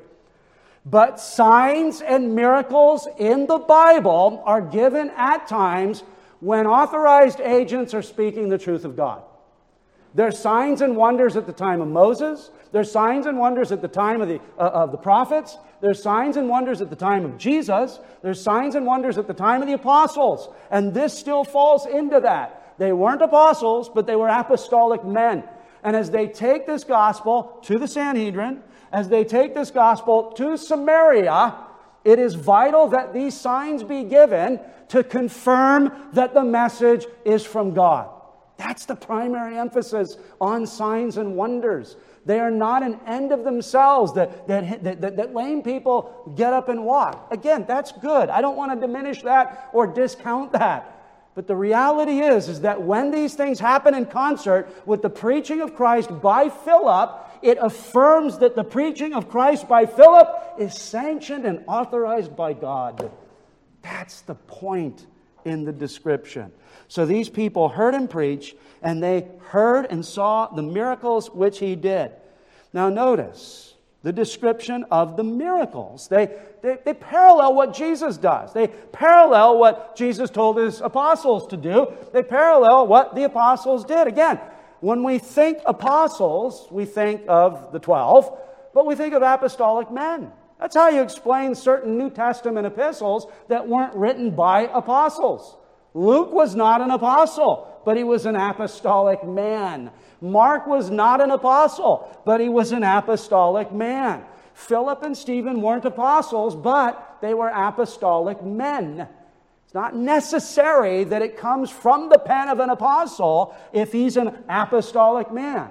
But signs and miracles in the Bible are given at times when authorized agents are speaking the truth of God. There's signs and wonders at the time of Moses. There's signs and wonders at the time of the, uh, of the prophets. There's signs and wonders at the time of Jesus. There's signs and wonders at the time of the apostles. And this still falls into that. They weren't apostles, but they were apostolic men. And as they take this gospel to the Sanhedrin, as they take this gospel to Samaria, it is vital that these signs be given to confirm that the message is from God. That's the primary emphasis on signs and wonders. They are not an end of themselves that, that, that, that, that lame people get up and walk. Again, that's good. I don't want to diminish that or discount that. But the reality is, is that when these things happen in concert with the preaching of Christ by Philip, it affirms that the preaching of Christ by Philip is sanctioned and authorized by God. That's the point in the description. So these people heard him preach, and they heard and saw the miracles which he did. Now notice the description of the miracles. They, they, they parallel what Jesus does. They parallel what Jesus told his apostles to do. They parallel what the apostles did. Again, when we think apostles, we think of the twelve, but we think of apostolic men. That's how you explain certain New Testament epistles that weren't written by apostles. Luke was not an apostle, but he was an apostolic man. Mark was not an apostle, but he was an apostolic man. Philip and Stephen weren't apostles, but they were apostolic men. It's not necessary that it comes from the pen of an apostle if he's an apostolic man.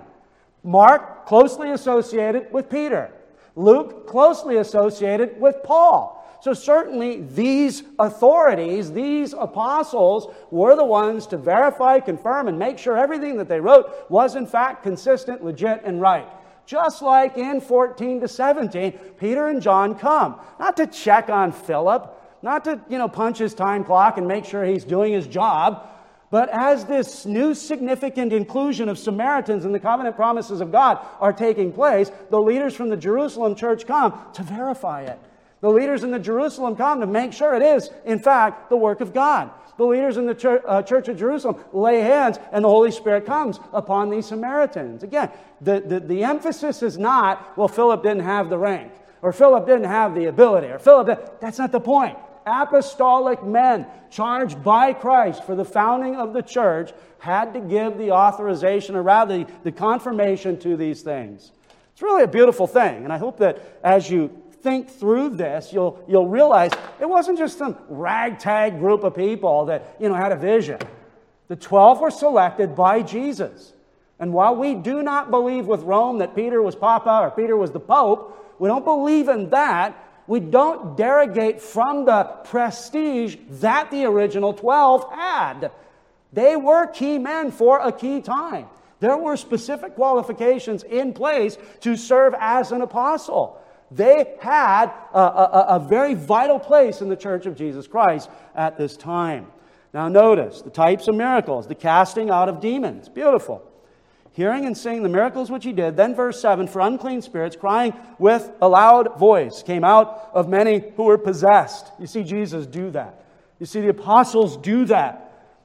Mark, closely associated with Peter. Luke, closely associated with Paul. So certainly these authorities, these apostles, were the ones to verify, confirm, and make sure everything that they wrote was in fact consistent, legit, and right. Just like in fourteen to seventeen, Peter and John come. Not to check on Philip, not to, you know, punch his time clock and make sure he's doing his job, but as this new significant inclusion of Samaritans in the covenant promises of God are taking place, the leaders from the Jerusalem church come to verify it. The leaders in the Jerusalem come to make sure it is, in fact, the work of God. The leaders in the church, uh, church of Jerusalem lay hands, and the Holy Spirit comes upon these Samaritans. Again, the, the, the emphasis is not, well, Philip didn't have the rank, or Philip didn't have the ability, or Philip didn't. That's not the point. Apostolic men charged by Christ for the founding of the church had to give the authorization, or rather the confirmation to these things. It's really a beautiful thing, and I hope that as you think through this, you'll you'll realize it wasn't just some ragtag group of people that, you know, had a vision. The twelve were selected by Jesus. And while we do not believe with Rome that Peter was Papa or Peter was the Pope, we don't believe in that. We don't derogate from the prestige that the original twelve had. They were key men for a key time. There were specific qualifications in place to serve as an apostle. They had a, a, a very vital place in the Church of Jesus Christ at this time. Now notice the types of miracles, the casting out of demons. Beautiful. Hearing and seeing the miracles which he did. Then verse seven, for unclean spirits, crying with a loud voice, came out of many who were possessed. You see Jesus do that. You see the apostles do that.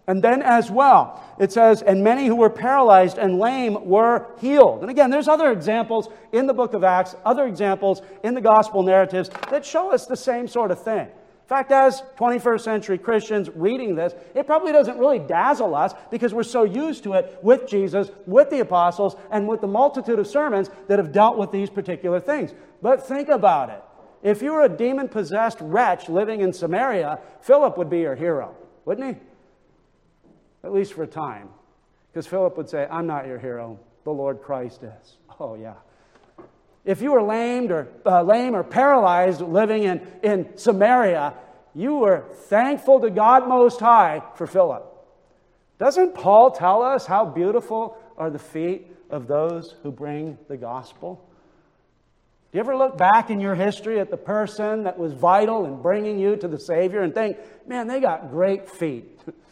And then as well, it says, and many who were paralyzed and lame were healed. And again, there's other examples in the book of Acts, other examples in the gospel narratives that show us the same sort of thing. In fact, as twenty-first century Christians reading this, it probably doesn't really dazzle us because we're so used to it with Jesus, with the apostles, and with the multitude of sermons that have dealt with these particular things. But think about it. If you were a demon-possessed wretch living in Samaria, Philip would be your hero, wouldn't he? At least for a time. Because Philip would say, I'm not your hero. The Lord Christ is. Oh, yeah. If you were lamed or uh, lame or paralyzed living in, in Samaria, you were thankful to God Most High for Philip. Doesn't Paul tell us how beautiful are the feet of those who bring the gospel? Do you ever look back in your history at the person that was vital in bringing you to the Savior and think, man, they got great feet?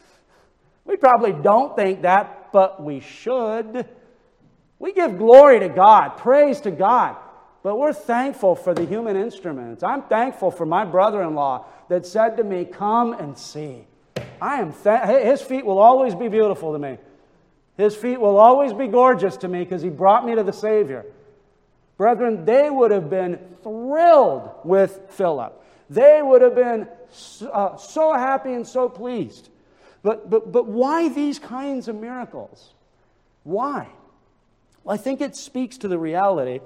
We probably don't think that, but we should. We give glory to God, praise to God, but we're thankful for the human instruments. I'm thankful for my brother-in-law that said to me, come and see. I am th- His feet will always be beautiful to me. His feet will always be gorgeous to me because he brought me to the Savior. Brethren, they would have been thrilled with Philip. They would have been uh, so happy and so pleased. But, but, but why these kinds of miracles? Why? Well, I think it speaks to the reality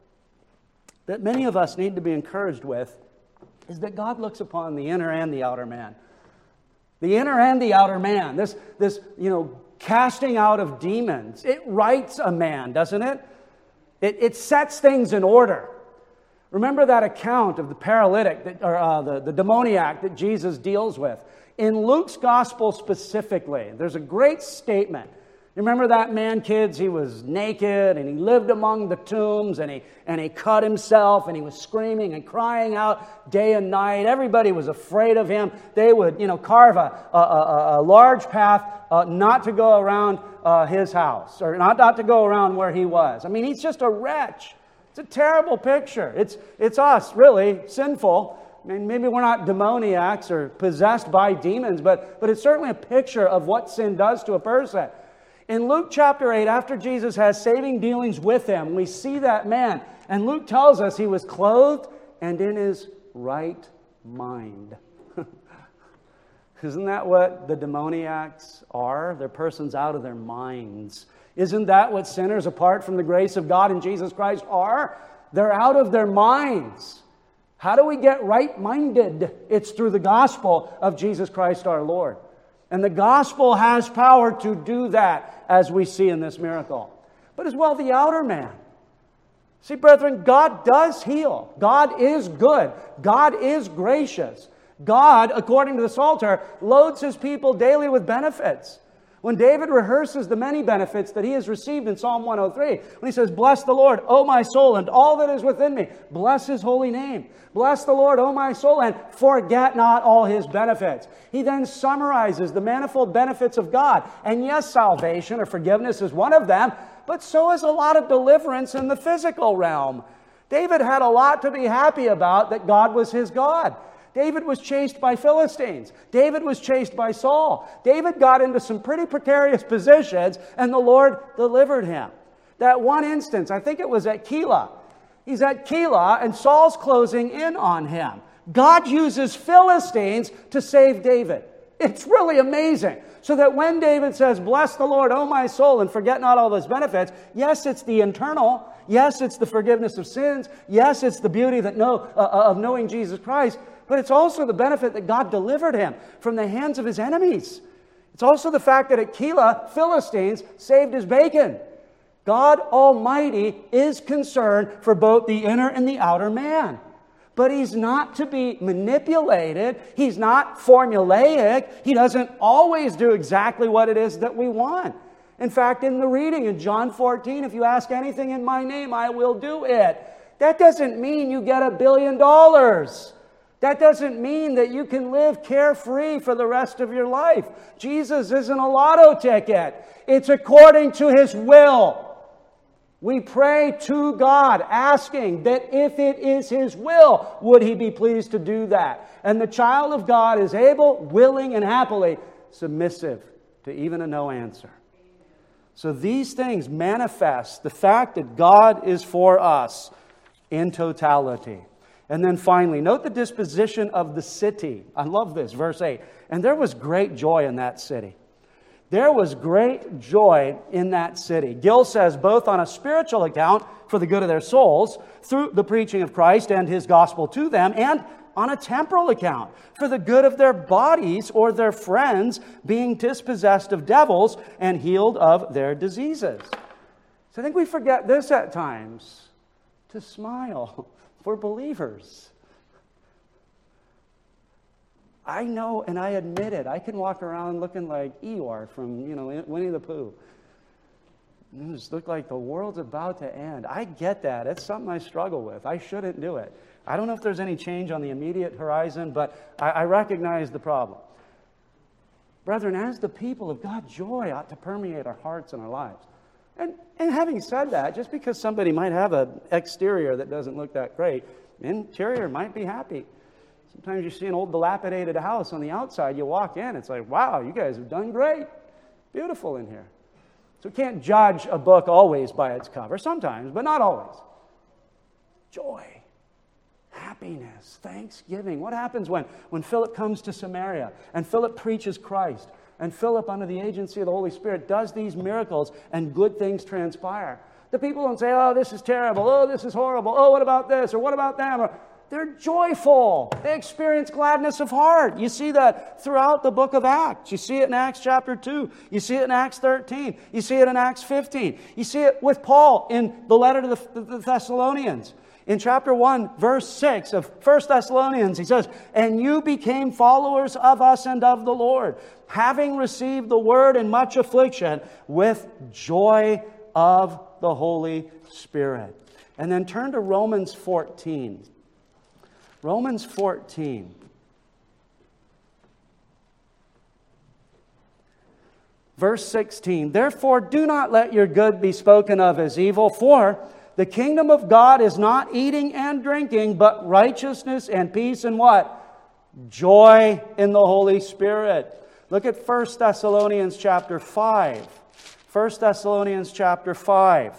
that many of us need to be encouraged with, is that God looks upon the inner and the outer man. The inner and the outer man, this, this you know, casting out of demons, it rights a man, doesn't it? It, it sets things in order. Remember that account of the paralytic, that, or uh, the, the demoniac that Jesus deals with. In Luke's gospel specifically, there's a great statement. You remember that man, kids? He was naked and he lived among the tombs and he, and he cut himself and he was screaming and crying out day and night. Everybody was afraid of him. They would, you know, carve a, a, a, a large path uh, not to go around uh, his house or not, not to go around where he was. I mean, he's just a wretch. It's a terrible picture. It's, it's us, really, sinful. I mean, maybe we're not demoniacs or possessed by demons, but, but it's certainly a picture of what sin does to a person. In Luke chapter eight, after Jesus has saving dealings with him, we see that man. And Luke tells us he was clothed and in his right mind. Isn't that what the demoniacs are? They're persons out of their minds. Isn't that what sinners apart from the grace of God in Jesus Christ are? They're out of their minds. How do we get right-minded? It's through the gospel of Jesus Christ our Lord. And the gospel has power to do that, as we see in this miracle. But as well, the outer man. See, brethren, God does heal. God is good. God is gracious. God, according to the Psalter, loads His people daily with benefits. When David rehearses the many benefits that he has received in Psalm one oh three, when he says, bless the Lord, O my soul, and all that is within me, bless His holy name. Bless the Lord, O my soul, and forget not all His benefits. He then summarizes the manifold benefits of God. And yes, salvation or forgiveness is one of them, but so is a lot of deliverance in the physical realm. David had a lot to be happy about that God was his God. David was chased by Philistines. David was chased by Saul. David got into some pretty precarious positions, and the Lord delivered him. That one instance, I think it was at Keilah. He's at Keilah, and Saul's closing in on him. God uses Philistines to save David. It's really amazing. So that when David says, bless the Lord, O my soul, and forget not all His benefits, yes, it's the internal. Yes, it's the forgiveness of sins. Yes, it's the beauty that know, uh, of knowing Jesus Christ. But it's also the benefit that God delivered him from the hands of his enemies. It's also the fact that at Keilah, Philistines saved his bacon. God Almighty is concerned for both the inner and the outer man. But He's not to be manipulated. He's not formulaic. He doesn't always do exactly what it is that we want. In fact, in the reading in John fourteen, if you ask anything in my name, I will do it. That doesn't mean you get a billion dollars. That doesn't mean that you can live carefree for the rest of your life. Jesus isn't a lotto ticket. It's according to His will. We pray to God, asking that if it is His will, would He be pleased to do that? And the child of God is able, willing, and happily submissive to even a no answer. So these things manifest the fact that God is for us in totality. And then finally, note the disposition of the city. I love this, verse eight. And there was great joy in that city. There was great joy in that city. Gill says both on a spiritual account for the good of their souls through the preaching of Christ and His gospel to them, and on a temporal account for the good of their bodies or their friends being dispossessed of devils and healed of their diseases. So I think we forget this at times, to smile for believers. I know and I admit it. I can walk around looking like Eeyore from, you know, Winnie the Pooh. It just look like the world's about to end. I get that. It's something I struggle with. I shouldn't do it. I don't know if there's any change on the immediate horizon, but I, I recognize the problem. Brethren, as the people of God, joy ought to permeate our hearts and our lives. And, and having said that, just because somebody might have an exterior that doesn't look that great, interior might be happy. Sometimes you see an old dilapidated house on the outside, you walk in, it's like, wow, you guys have done great. Beautiful in here. So we can't judge a book always by its cover. Sometimes, but not always. Joy, happiness, thanksgiving. What happens when, when Philip comes to Samaria and Philip preaches Christ and Philip, under the agency of the Holy Spirit, does these miracles and good things transpire? The people don't say, oh, this is terrible. Oh, this is horrible. Oh, what about this? Or what about them? Or, they're joyful. They experience gladness of heart. You see that throughout the book of Acts. You see it in Acts chapter two. You see it in Acts thirteen. You see it in Acts fifteen. You see it with Paul in the letter to the, the Thessalonians. In chapter one, verse six of First Thessalonians, he says, and you became followers of us and of the Lord, having received the word in much affliction with joy of the Holy Spirit. And then turn to Romans fourteen. Romans fourteen. Verse sixteen. Therefore, do not let your good be spoken of as evil, for the kingdom of God is not eating and drinking, but righteousness and peace and what? Joy in the Holy Spirit. Look at First Thessalonians chapter five. First Thessalonians chapter five.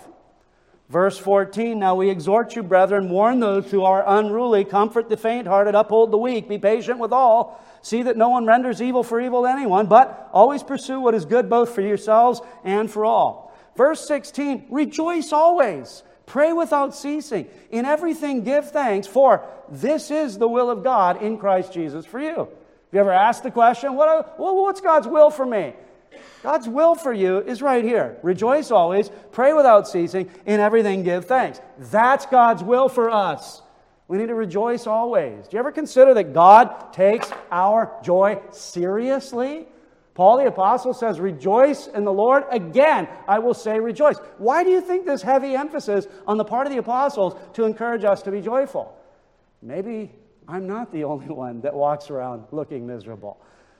Verse fourteen, now we exhort you, brethren, warn those who are unruly, comfort the faint-hearted, uphold the weak, be patient with all. See that no one renders evil for evil to anyone, but always pursue what is good both for yourselves and for all. Verse sixteen, rejoice always, pray without ceasing, in everything give thanks, for this is the will of God in Christ Jesus for you. Have you ever asked the question, what, what's God's will for me? God's will for you is right here. Rejoice always, pray without ceasing, in everything give thanks. That's God's will for us. We need to rejoice always. Do you ever consider that God takes our joy seriously? Paul the Apostle says, rejoice in the Lord. Again, I will say rejoice. Why do you think this heavy emphasis on the part of the apostles to encourage us to be joyful? Maybe I'm not the only one that walks around looking miserable.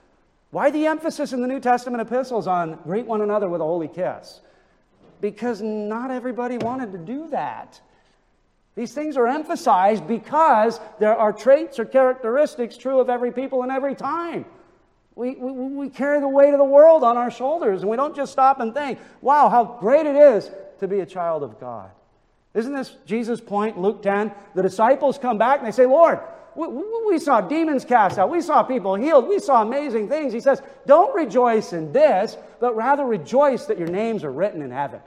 Why the emphasis in the New Testament epistles on greet one another with a holy kiss? Because not everybody wanted to do that. These things are emphasized because there are traits or characteristics true of every people and every time. We, we, we carry the weight of the world on our shoulders, and we don't just stop and think, wow, how great it is to be a child of God. Isn't this Jesus' point in Luke ten? The disciples come back and they say, Lord, we, we saw demons cast out. We saw people healed. We saw amazing things. He says, don't rejoice in this, but rather rejoice that your names are written in heaven.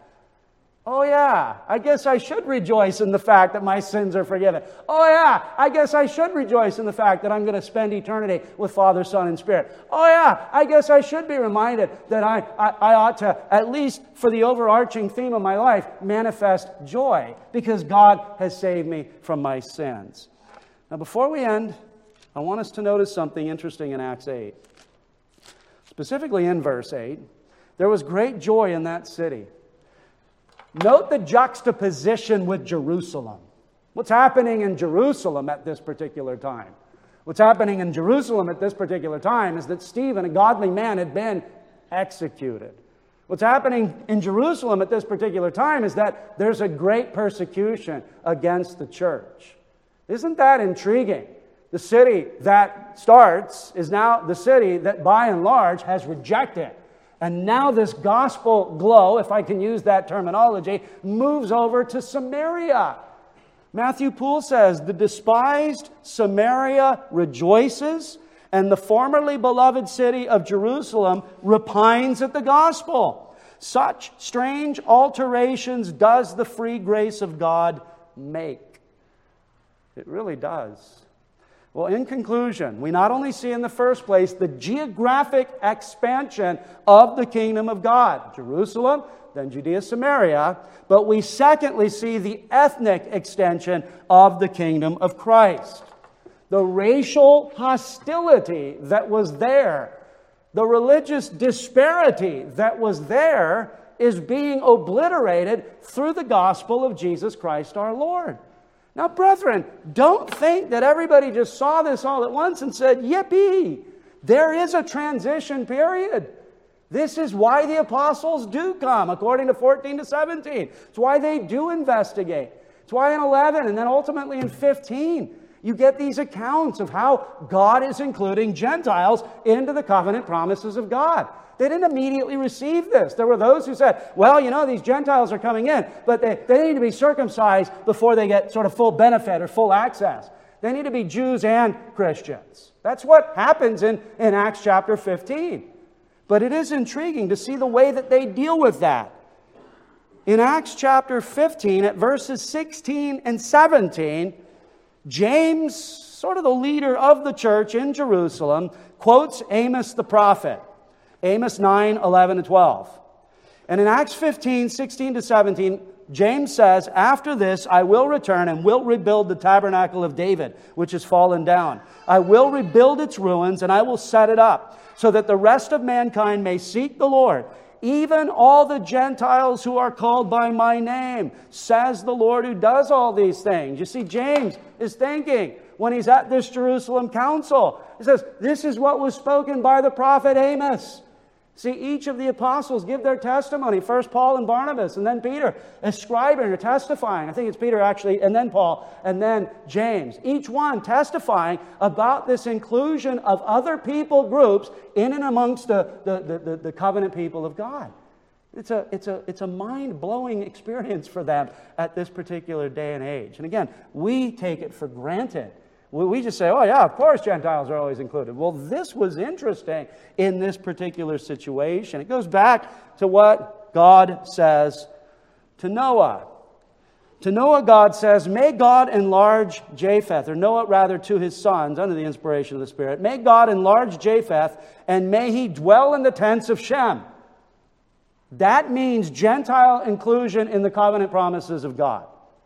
Oh yeah, I guess I should rejoice in the fact that my sins are forgiven. Oh yeah, I guess I should rejoice in the fact that I'm going to spend eternity with Father, Son, and Spirit. Oh yeah, I guess I should be reminded that I, I, I ought to, at least for the overarching theme of my life, manifest joy because God has saved me from my sins. Now before we end, I want us to notice something interesting in Acts eight. Specifically in verse eight, there was great joy in that city. Note the juxtaposition with Jerusalem. What's happening in Jerusalem at this particular time? What's happening in Jerusalem at this particular time is that Stephen, a godly man, had been executed. What's happening in Jerusalem at this particular time is that there's a great persecution against the church. Isn't that intriguing? The city that starts is now the city that by and large has rejected And now this gospel glow, if I can use that terminology, moves over to Samaria. Matthew Poole says, the despised Samaria rejoices, and the formerly beloved city of Jerusalem repines at the gospel. Such strange alterations does the free grace of God make. It really does. Well, in conclusion, we not only see in the first place the geographic expansion of the kingdom of God, Jerusalem, then Judea, Samaria, but we secondly see the ethnic extension of the kingdom of Christ. The racial hostility that was there, the religious disparity that was there, is being obliterated through the gospel of Jesus Christ our Lord. Now, brethren, don't think that everybody just saw this all at once and said, yippee! There is a transition period. This is why the apostles do come, according to fourteen to seventeen. It's why they do investigate. It's why in eleven and then ultimately in fifteen, you get these accounts of how God is including Gentiles into the covenant promises of God. They didn't immediately receive this. There were those who said, well, you know, these Gentiles are coming in, but they, they need to be circumcised before they get sort of full benefit or full access. They need to be Jews and Christians. That's what happens in, in Acts chapter fifteen. But it is intriguing to see the way that they deal with that. In Acts chapter fifteen, at verses sixteen and seventeen, James, sort of the leader of the church in Jerusalem, quotes Amos the prophet. Amos nine, eleven, and twelve. And in Acts fifteen, sixteen to seventeen, James says, after this I will return and will rebuild the tabernacle of David, which is fallen down. I will rebuild its ruins and I will set it up, so that the rest of mankind may seek the Lord, even all the Gentiles who are called by my name, says the Lord who does all these things. You see, James is thinking when he's at this Jerusalem council. He says, this is what was spoken by the prophet Amos. See, each of the apostles give their testimony. First Paul and Barnabas, and then Peter, ascribing or testifying. I think it's Peter actually, and then Paul, and then James. Each one testifying about this inclusion of other people groups in and amongst the, the, the, the, the covenant people of God. It's a, it's a, it's a mind-blowing experience for them at this particular day and age. And again, we take it for granted. We just say, oh yeah, of course Gentiles are always included. Well, this was interesting in this particular situation. It goes back to what God says to Noah. To Noah, God says, may God enlarge Japheth, or Noah rather to his sons, under the inspiration of the Spirit. May God enlarge Japheth, and may he dwell in the tents of Shem. That means Gentile inclusion in the covenant promises of God.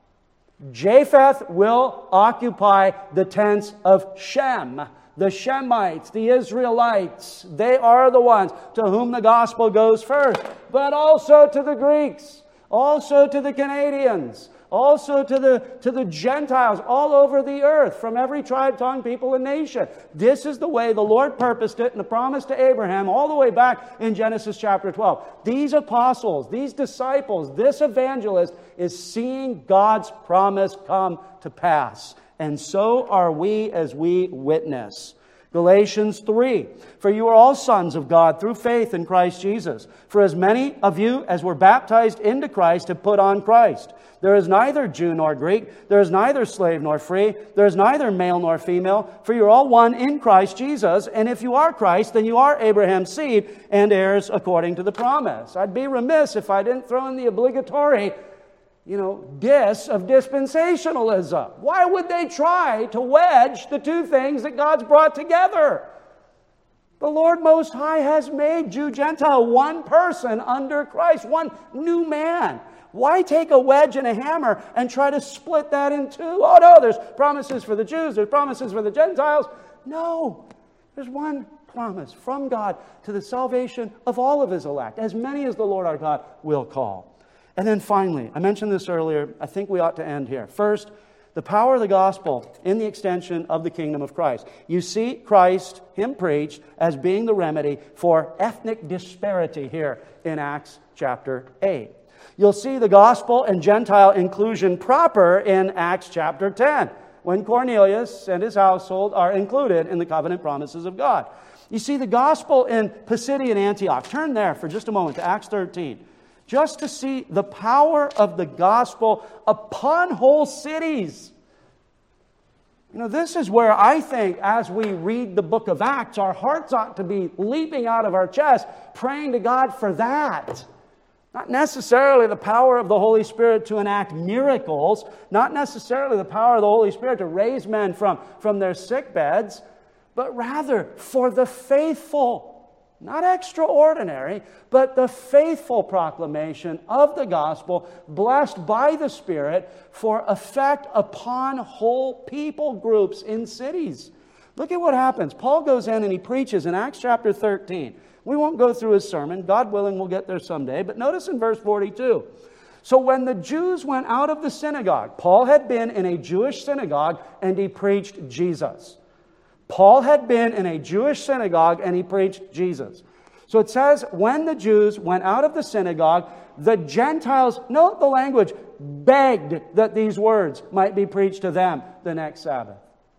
Japheth will occupy the tents of Shem. The Shemites, the Israelites, they are the ones to whom the gospel goes first. But also to the Greeks, also to the Canadians, also to the, to the Gentiles all over the earth, from every tribe, tongue, people, and nation. This is the way the Lord purposed it in the promise to Abraham all the way back in Genesis chapter twelve. These apostles, these disciples, this evangelist is seeing God's promise come to pass. And so are we as we witness. Galatians three, for you are all sons of God through faith in Christ Jesus. For as many of you as were baptized into Christ have put on Christ. There is neither Jew nor Greek. There is neither slave nor free. There is neither male nor female. For you are all one in Christ Jesus. And if you are Christ, then you are Abraham's seed and heirs according to the promise. I'd be remiss if I didn't throw in the obligatory, you know, diss of dispensationalism. Why would they try to wedge the two things that God's brought together? The Lord Most High has made Jew, Gentile, one person under Christ, one new man. Why take a wedge and a hammer and try to split that in two? Oh no, there's promises for the Jews, there's promises for the Gentiles. No, there's one promise from God to the salvation of all of His elect, as many as the Lord our God will call. And then finally, I mentioned this earlier, I think we ought to end here. First, the power of the gospel in the extension of the kingdom of Christ. You see Christ, Him preached, as being the remedy for ethnic disparity here in Acts chapter eight. You'll see the gospel and Gentile inclusion proper in Acts chapter ten. when Cornelius and his household are included in the covenant promises of God. You see, the gospel in Pisidian Antioch. Turn there for just a moment to Acts thirteen. Just to see the power of the gospel upon whole cities. You know, this is where I think as we read the book of Acts, our hearts ought to be leaping out of our chest, praying to God for that. Not necessarily the power of the Holy Spirit to enact miracles, not necessarily the power of the Holy Spirit to raise men from, from their sick beds, but rather for the faithful. Not extraordinary, but the faithful proclamation of the gospel, blessed by the Spirit, for effect upon whole people groups in cities. Look at what happens. Paul goes in and he preaches in Acts chapter thirteen. We won't go through his sermon. God willing, we'll get there someday. But notice in verse forty-two. So when the Jews went out of the synagogue, Paul had been in a Jewish synagogue and he preached Jesus. Paul had been in a Jewish synagogue and he preached Jesus. So it says, when the Jews went out of the synagogue, the Gentiles, note the language, begged that these words might be preached to them the next Sabbath.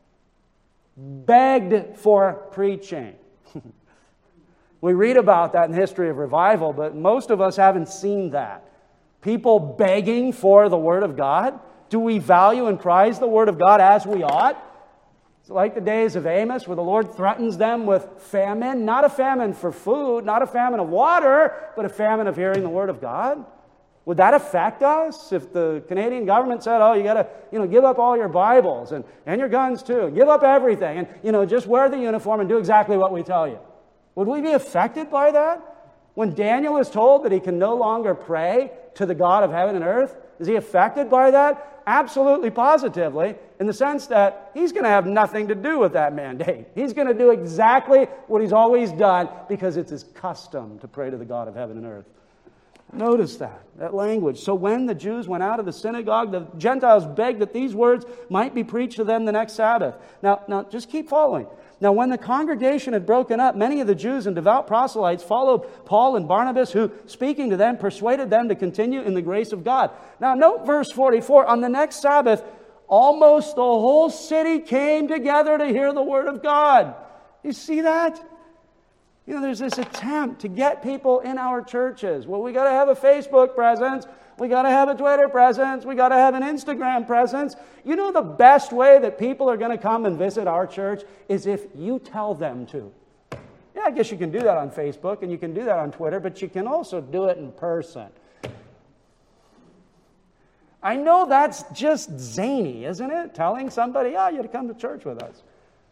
Begged for preaching. We read about that in the history of revival, but most of us haven't seen that. People begging for the Word of God. Do we value and prize the Word of God as we ought? It's like the days of Amos where the Lord threatens them with famine. Not a famine for food, not a famine of water, but a famine of hearing the Word of God. Would that affect us if the Canadian government said, oh, you got to, you know, give up all your Bibles and, and your guns too. Give up everything and, you know, just wear the uniform and do exactly what we tell you. Would we be affected by that? When Daniel is told that he can no longer pray to the God of heaven and earth, is he affected by that? Absolutely, positively, in the sense that he's going to have nothing to do with that mandate. He's going to do exactly what he's always done because it's his custom to pray to the God of heaven and earth. Notice that, that language. So when the Jews went out of the synagogue, the Gentiles begged that these words might be preached to them the next Sabbath. Now, now just keep following. Now, when the congregation had broken up, many of the Jews and devout proselytes followed Paul and Barnabas, who, speaking to them, persuaded them to continue in the grace of God. Now, note verse forty-four. On the next Sabbath, almost the whole city came together to hear the word of God. You see that? You know, there's this attempt to get people in our churches. Well, we got to have a Facebook presence. We got to have a Twitter presence. We got to have an Instagram presence. You know, the best way that people are going to come and visit our church is if you tell them to. Yeah, I guess you can do that on Facebook and you can do that on Twitter, but you can also do it in person. I know that's just zany, isn't it? Telling somebody, oh, you have to come to church with us.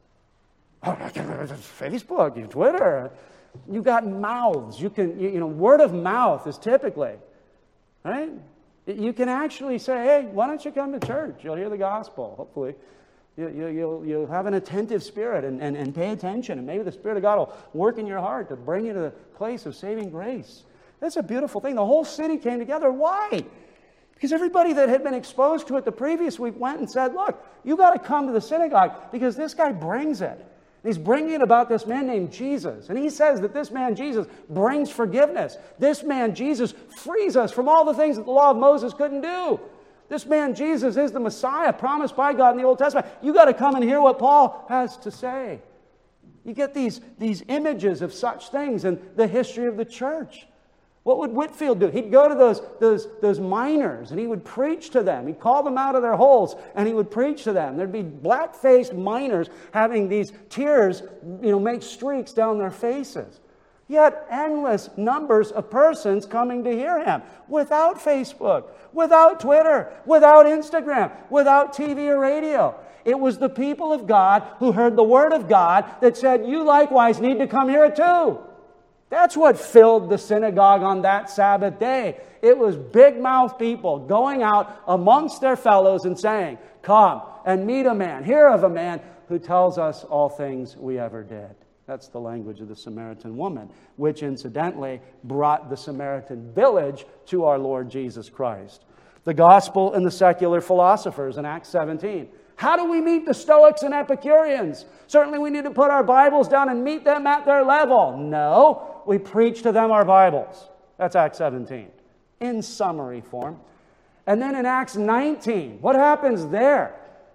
Facebook, Twitter. You got mouths. You can, you, you know, word of mouth is typically, right? You can actually say, hey, why don't you come to church? You'll hear the gospel, hopefully. You, you, you'll, you'll have an attentive spirit and, and, and pay attention. And maybe the Spirit of God will work in your heart to bring you to the place of saving grace. That's a beautiful thing. The whole city came together. Why? Because everybody that had been exposed to it the previous week went and said, look, you got to come to the synagogue because this guy brings it. He's bringing it about this man named Jesus. And he says that this man Jesus brings forgiveness. This man Jesus frees us from all the things that the law of Moses couldn't do. This man Jesus is the Messiah promised by God in the Old Testament. You got to come and hear what Paul has to say. You get these, these images of such things in the history of the church. What would Whitefield do? He'd go to those, those, those miners and he would preach to them. He'd call them out of their holes and he would preach to them. There'd be black-faced miners having these tears, you know, make streaks down their faces. Yet endless numbers of persons coming to hear him without Facebook, without Twitter, without Instagram, without T V or radio. It was the people of God who heard the word of God that said, you likewise need to come here too. That's what filled the synagogue on that Sabbath day. It was big-mouthed people going out amongst their fellows and saying, come and meet a man, hear of a man who tells us all things we ever did. That's the language of the Samaritan woman, which incidentally brought the Samaritan village to our Lord Jesus Christ. The gospel and the secular philosophers in Acts seventeen. How do we meet the Stoics and Epicureans? Certainly we need to put our Bibles down and meet them at their level. No, we preach to them our Bibles. That's Acts seventeen, in summary form. And then in Acts nineteen, what happens there?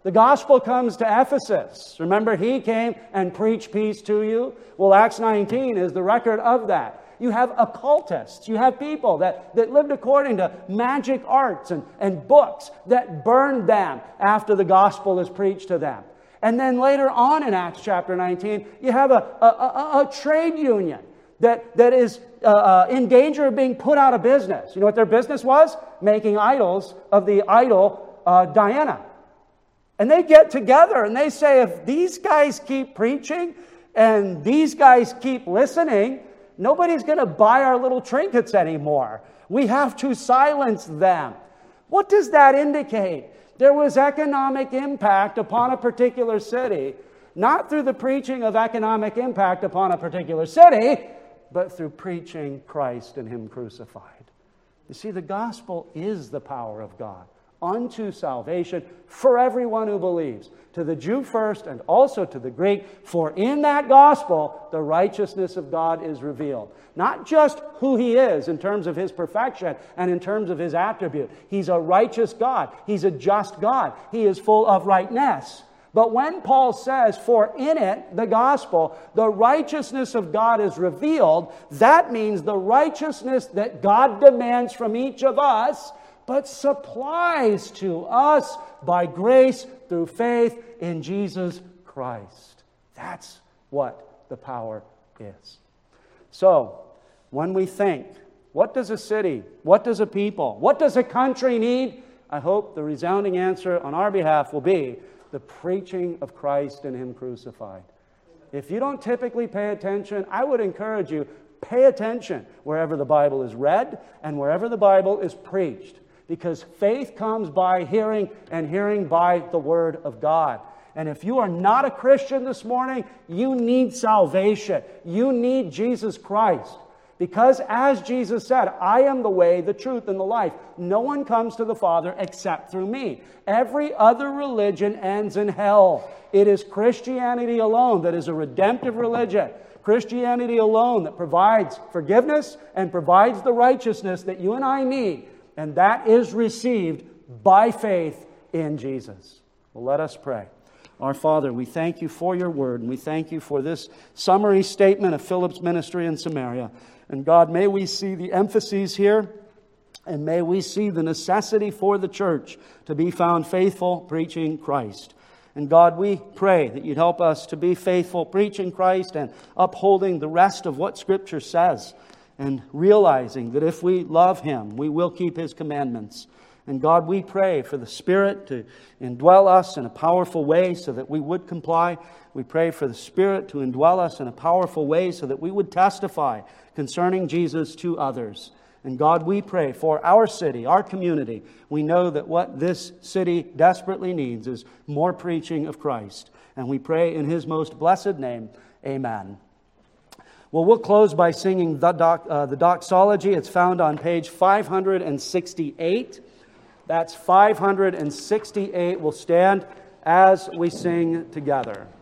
The gospel comes to Ephesus. Remember, he came and preached peace to you. Well, Acts nineteen is the record of that. You have occultists. You have people that, that lived according to magic arts and, and books that burned them after the gospel is preached to them. And then later on in Acts chapter nineteen, you have a, a, a, a trade union that, that is uh, uh, in danger of being put out of business. You know what their business was? Making idols of the idol uh, Diana. And they get together and they say, if these guys keep preaching and these guys keep listening, nobody's going to buy our little trinkets anymore. We have to silence them. What does that indicate? There was economic impact upon a particular city, not through the preaching of economic impact upon a particular city, but through preaching Christ and Him crucified. You see, the gospel is the power of God unto salvation for everyone who believes, to the Jew first and also to the Greek. For in that gospel, the righteousness of God is revealed. Not just who He is in terms of His perfection and in terms of His attribute. He's a righteous God. He's a just God. He is full of rightness. But when Paul says, for in it, the gospel, the righteousness of God is revealed, that means the righteousness that God demands from each of us, but supplies to us by grace through faith in Jesus Christ. That's what the power is. So, when we think, what does a city, what does a people, what does a country need? I hope the resounding answer on our behalf will be the preaching of Christ and Him crucified. If you don't typically pay attention, I would encourage you, pay attention wherever the Bible is read and wherever the Bible is preached. Because faith comes by hearing, and hearing by the Word of God. And if you are not a Christian this morning, you need salvation. You need Jesus Christ. Because as Jesus said, I am the way, the truth, and the life. No one comes to the Father except through me. Every other religion ends in hell. It is Christianity alone that is a redemptive religion. Christianity alone that provides forgiveness and provides the righteousness that you and I need. And that is received by faith in Jesus. Well, let us pray. Our Father, we thank You for Your word, and we thank You for this summary statement of Philip's ministry in Samaria. And God, may we see the emphases here, and may we see the necessity for the church to be found faithful preaching Christ. And God, we pray that You'd help us to be faithful preaching Christ and upholding the rest of what Scripture says, and realizing that if we love Him, we will keep His commandments. And God, we pray for the Spirit to indwell us in a powerful way so that we would comply. We pray for the Spirit to indwell us in a powerful way so that we would testify concerning Jesus to others. And God, we pray for our city, our community. We know that what this city desperately needs is more preaching of Christ. And we pray in His most blessed name, amen. Well, we'll close by singing the, doc, uh, the doxology. It's found on page five hundred sixty-eight. That's five hundred sixty-eight. We'll stand as we sing together.